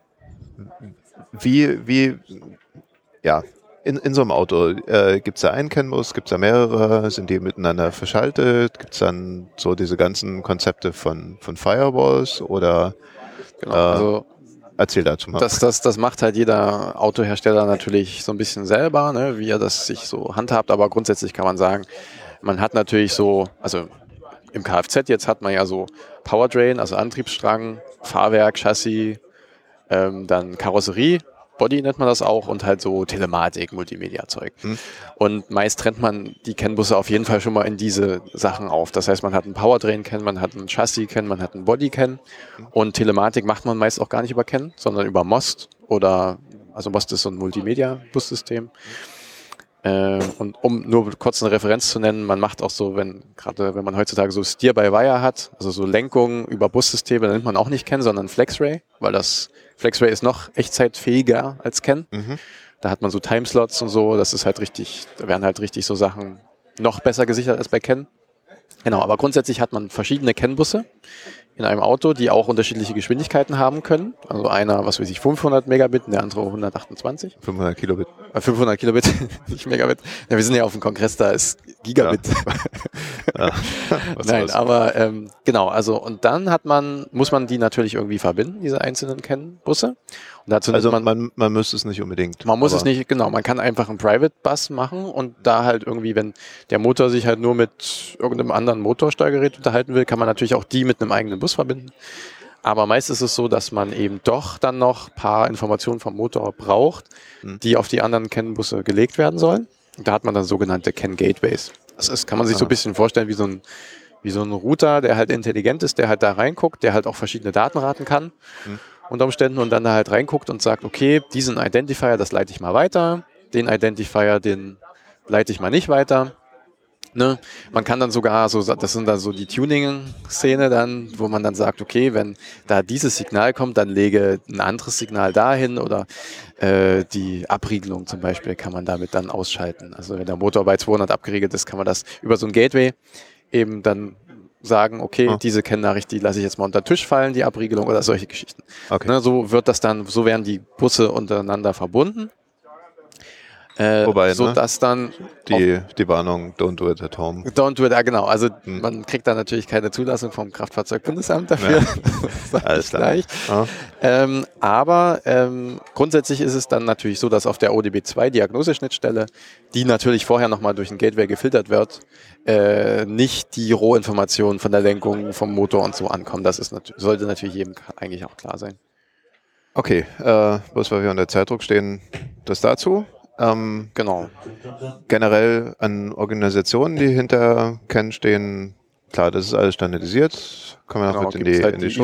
In so einem Auto gibt es da einen CAN-Bus, gibt es da mehrere, sind die miteinander verschaltet, gibt es dann so diese ganzen Konzepte von Firewalls oder also erzähl dazu mal. Das macht halt jeder Autohersteller natürlich so ein bisschen selber, ne, wie er das sich so handhabt, aber grundsätzlich kann man sagen, man hat natürlich so, also im Kfz jetzt hat man ja so Powertrain, also Antriebsstrang, Fahrwerk, Chassis, dann Karosserie Body nennt man das auch und halt so Telematik, Multimedia-Zeug. Und meist trennt man die CAN-Busse auf jeden Fall schon mal in diese Sachen auf. Das heißt, man hat einen Powertrain-CAN, man hat einen Chassis-CAN, man hat einen Body-CAN und Telematik macht man meist auch gar nicht über CAN, sondern über MOST also MOST ist so ein Multimedia-Bussystem. Und um nur kurz eine Referenz zu nennen, man macht auch so, gerade wenn man heutzutage so Steer-by-Wire hat, also so Lenkung über Bussysteme, dann nennt man auch nicht CAN, sondern FlexRay, weil das FlexRay ist noch echtzeitfähiger als CAN. Da hat man so Timeslots und so, das ist halt richtig, da werden halt richtig so Sachen noch besser gesichert als bei CAN. Genau, aber grundsätzlich hat man verschiedene CAN-Busse in einem Auto, die auch unterschiedliche Geschwindigkeiten haben können. Also einer, 500 Megabit, der andere 128. 500 Kilobit. 500 Kilobit, nicht Megabit. Ja, wir sind ja auf dem Kongress, da ist Gigabit. Ja. Nein, aber genau, also und dann muss man die natürlich irgendwie verbinden, diese einzelnen CAN-Busse. Und dazu also man müsste es nicht unbedingt. Man muss es nicht, genau, man kann einfach einen Private Bus machen und da halt irgendwie, wenn der Motor sich halt nur mit irgendeinem anderen Motorsteuergerät unterhalten will, kann man natürlich auch die mit einem eigenen Bus verbinden. Aber meist ist es so, dass man eben doch dann noch ein paar Informationen vom Motor braucht, die auf die anderen CAN-Busse gelegt werden sollen. Und da hat man dann sogenannte CAN-Gateways. Kann man sich so ein bisschen vorstellen wie so ein Router, der halt intelligent ist, der halt da reinguckt, der halt auch verschiedene Daten raten kann. Unter Umständen und dann da halt reinguckt und sagt, okay, diesen Identifier, das leite ich mal weiter, den Identifier, den leite ich mal nicht weiter. Ne? Man kann dann sogar, das sind dann so die Tuning-Szene dann, wo man dann sagt, okay, wenn da dieses Signal kommt, dann lege ein anderes Signal dahin oder die Abriegelung zum Beispiel kann man damit dann ausschalten. Also wenn der Motor bei 200 abgeriegelt ist, kann man das über so ein Gateway eben dann sagen, okay, diese CAN-Nachricht, die lasse ich jetzt mal unter den Tisch fallen, die Abriegelung oder solche Geschichten. Okay. Ne, so werden die Busse untereinander verbunden. Wobei, dass dann die Warnung, don't do it at home. Don't do it, genau. Also man kriegt da natürlich keine Zulassung vom Kraftfahrzeugbundesamt dafür. Ja. Alles klar. Aber grundsätzlich ist es dann natürlich so, dass auf der ODB2 Diagnoseschnittstelle, die natürlich vorher nochmal durch ein Gateway gefiltert wird, nicht die Rohinformationen von der Lenkung, vom Motor und so ankommen. Das sollte natürlich jedem eigentlich auch klar sein. Okay, bloß weil wir unter Zeitdruck stehen, das dazu. Genau. Generell an Organisationen, die hinter CAN stehen, klar, das ist alles standardisiert. Kann man auch mit in die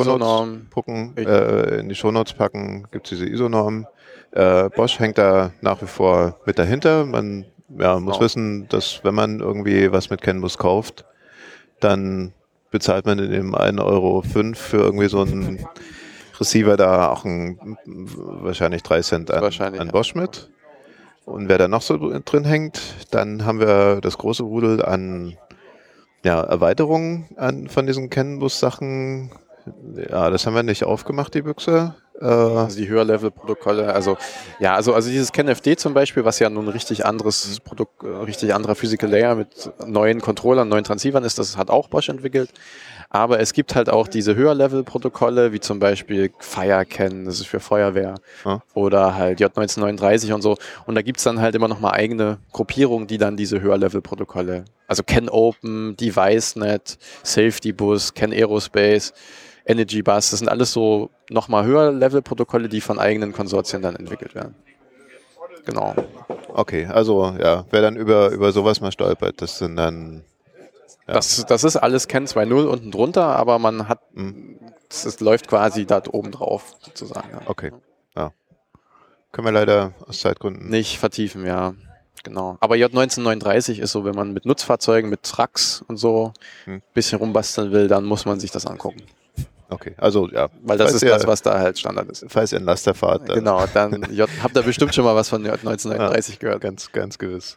Shownotes packen, gibt es diese ISO-Norm. Bosch hängt da nach wie vor mit dahinter. Man muss wissen, dass wenn man irgendwie was mit CAN-Bus kauft, dann bezahlt man in dem 1,05 Euro für irgendwie so einen Receiver da auch wahrscheinlich 3 Cent an Bosch mit. Und wer da noch so drin hängt, dann haben wir das große Rudel an Erweiterungen von diesen CAN-Bus-Sachen. Ja, das haben wir nicht aufgemacht, die Büchse. Also die Höher-Level-Protokolle. Also dieses CAN-FD zum Beispiel, was ja nun ein richtig anderes Produkt, richtig anderer Physical Layer mit neuen Controllern, neuen Transceivern ist, das hat auch Bosch entwickelt. Aber es gibt halt auch diese Höher-Level-Protokolle, wie zum Beispiel FireCAN, das ist für Feuerwehr, oder halt J1939 und so. Und da gibt's dann halt immer noch mal eigene Gruppierungen, die dann diese Höher-Level-Protokolle, also CAN-Open, DeviceNet, SafetyBus, CAN Aerospace, Energy Bus, das sind alles so nochmal Höher-Level-Protokolle, die von eigenen Konsortien dann entwickelt werden. Genau. Okay, also wer dann über sowas mal stolpert, das sind dann... Ja. Das ist alles CAN 2.0 unten drunter, aber man hat, es läuft quasi da oben drauf, sozusagen. Ja. Okay, ja. Können wir leider aus Zeitgründen nicht vertiefen, ja. Genau. Aber J1939 ist so, wenn man mit Nutzfahrzeugen, mit Trucks und so ein bisschen rumbasteln will, dann muss man sich das angucken. Okay, also ja. Weil das ist das, was da halt Standard ist. Falls ihr in Laster fahrt. Genau, dann habt ihr bestimmt schon mal was von J1939 gehört. Ganz gewiss.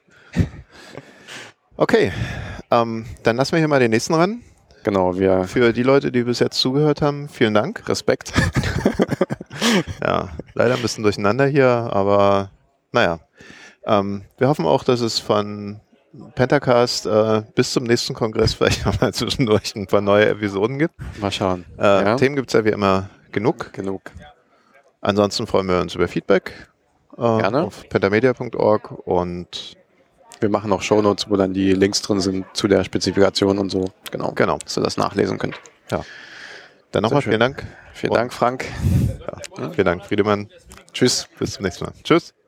Okay, dann lassen wir hier mal den nächsten ran. Genau, für die Leute, die bis jetzt zugehört haben, vielen Dank. Respekt. Ja, leider ein bisschen durcheinander hier, aber naja. Wir hoffen auch, dass es von Pentacast bis zum nächsten Kongress vielleicht nochmal zwischendurch ein paar neue Episoden gibt. Mal schauen. Themen gibt es ja wie immer genug. Ansonsten freuen wir uns über Feedback auf pentamedia.org und wir machen auch Shownotes, wo dann die Links drin sind zu der Spezifikation und so. Genau. Dass ihr das nachlesen könnt. Ja. Dann nochmal vielen Dank. Vielen Dank, Frank. Ja. Vielen Dank, Friedemann. Tschüss. Bis zum nächsten Mal. Tschüss.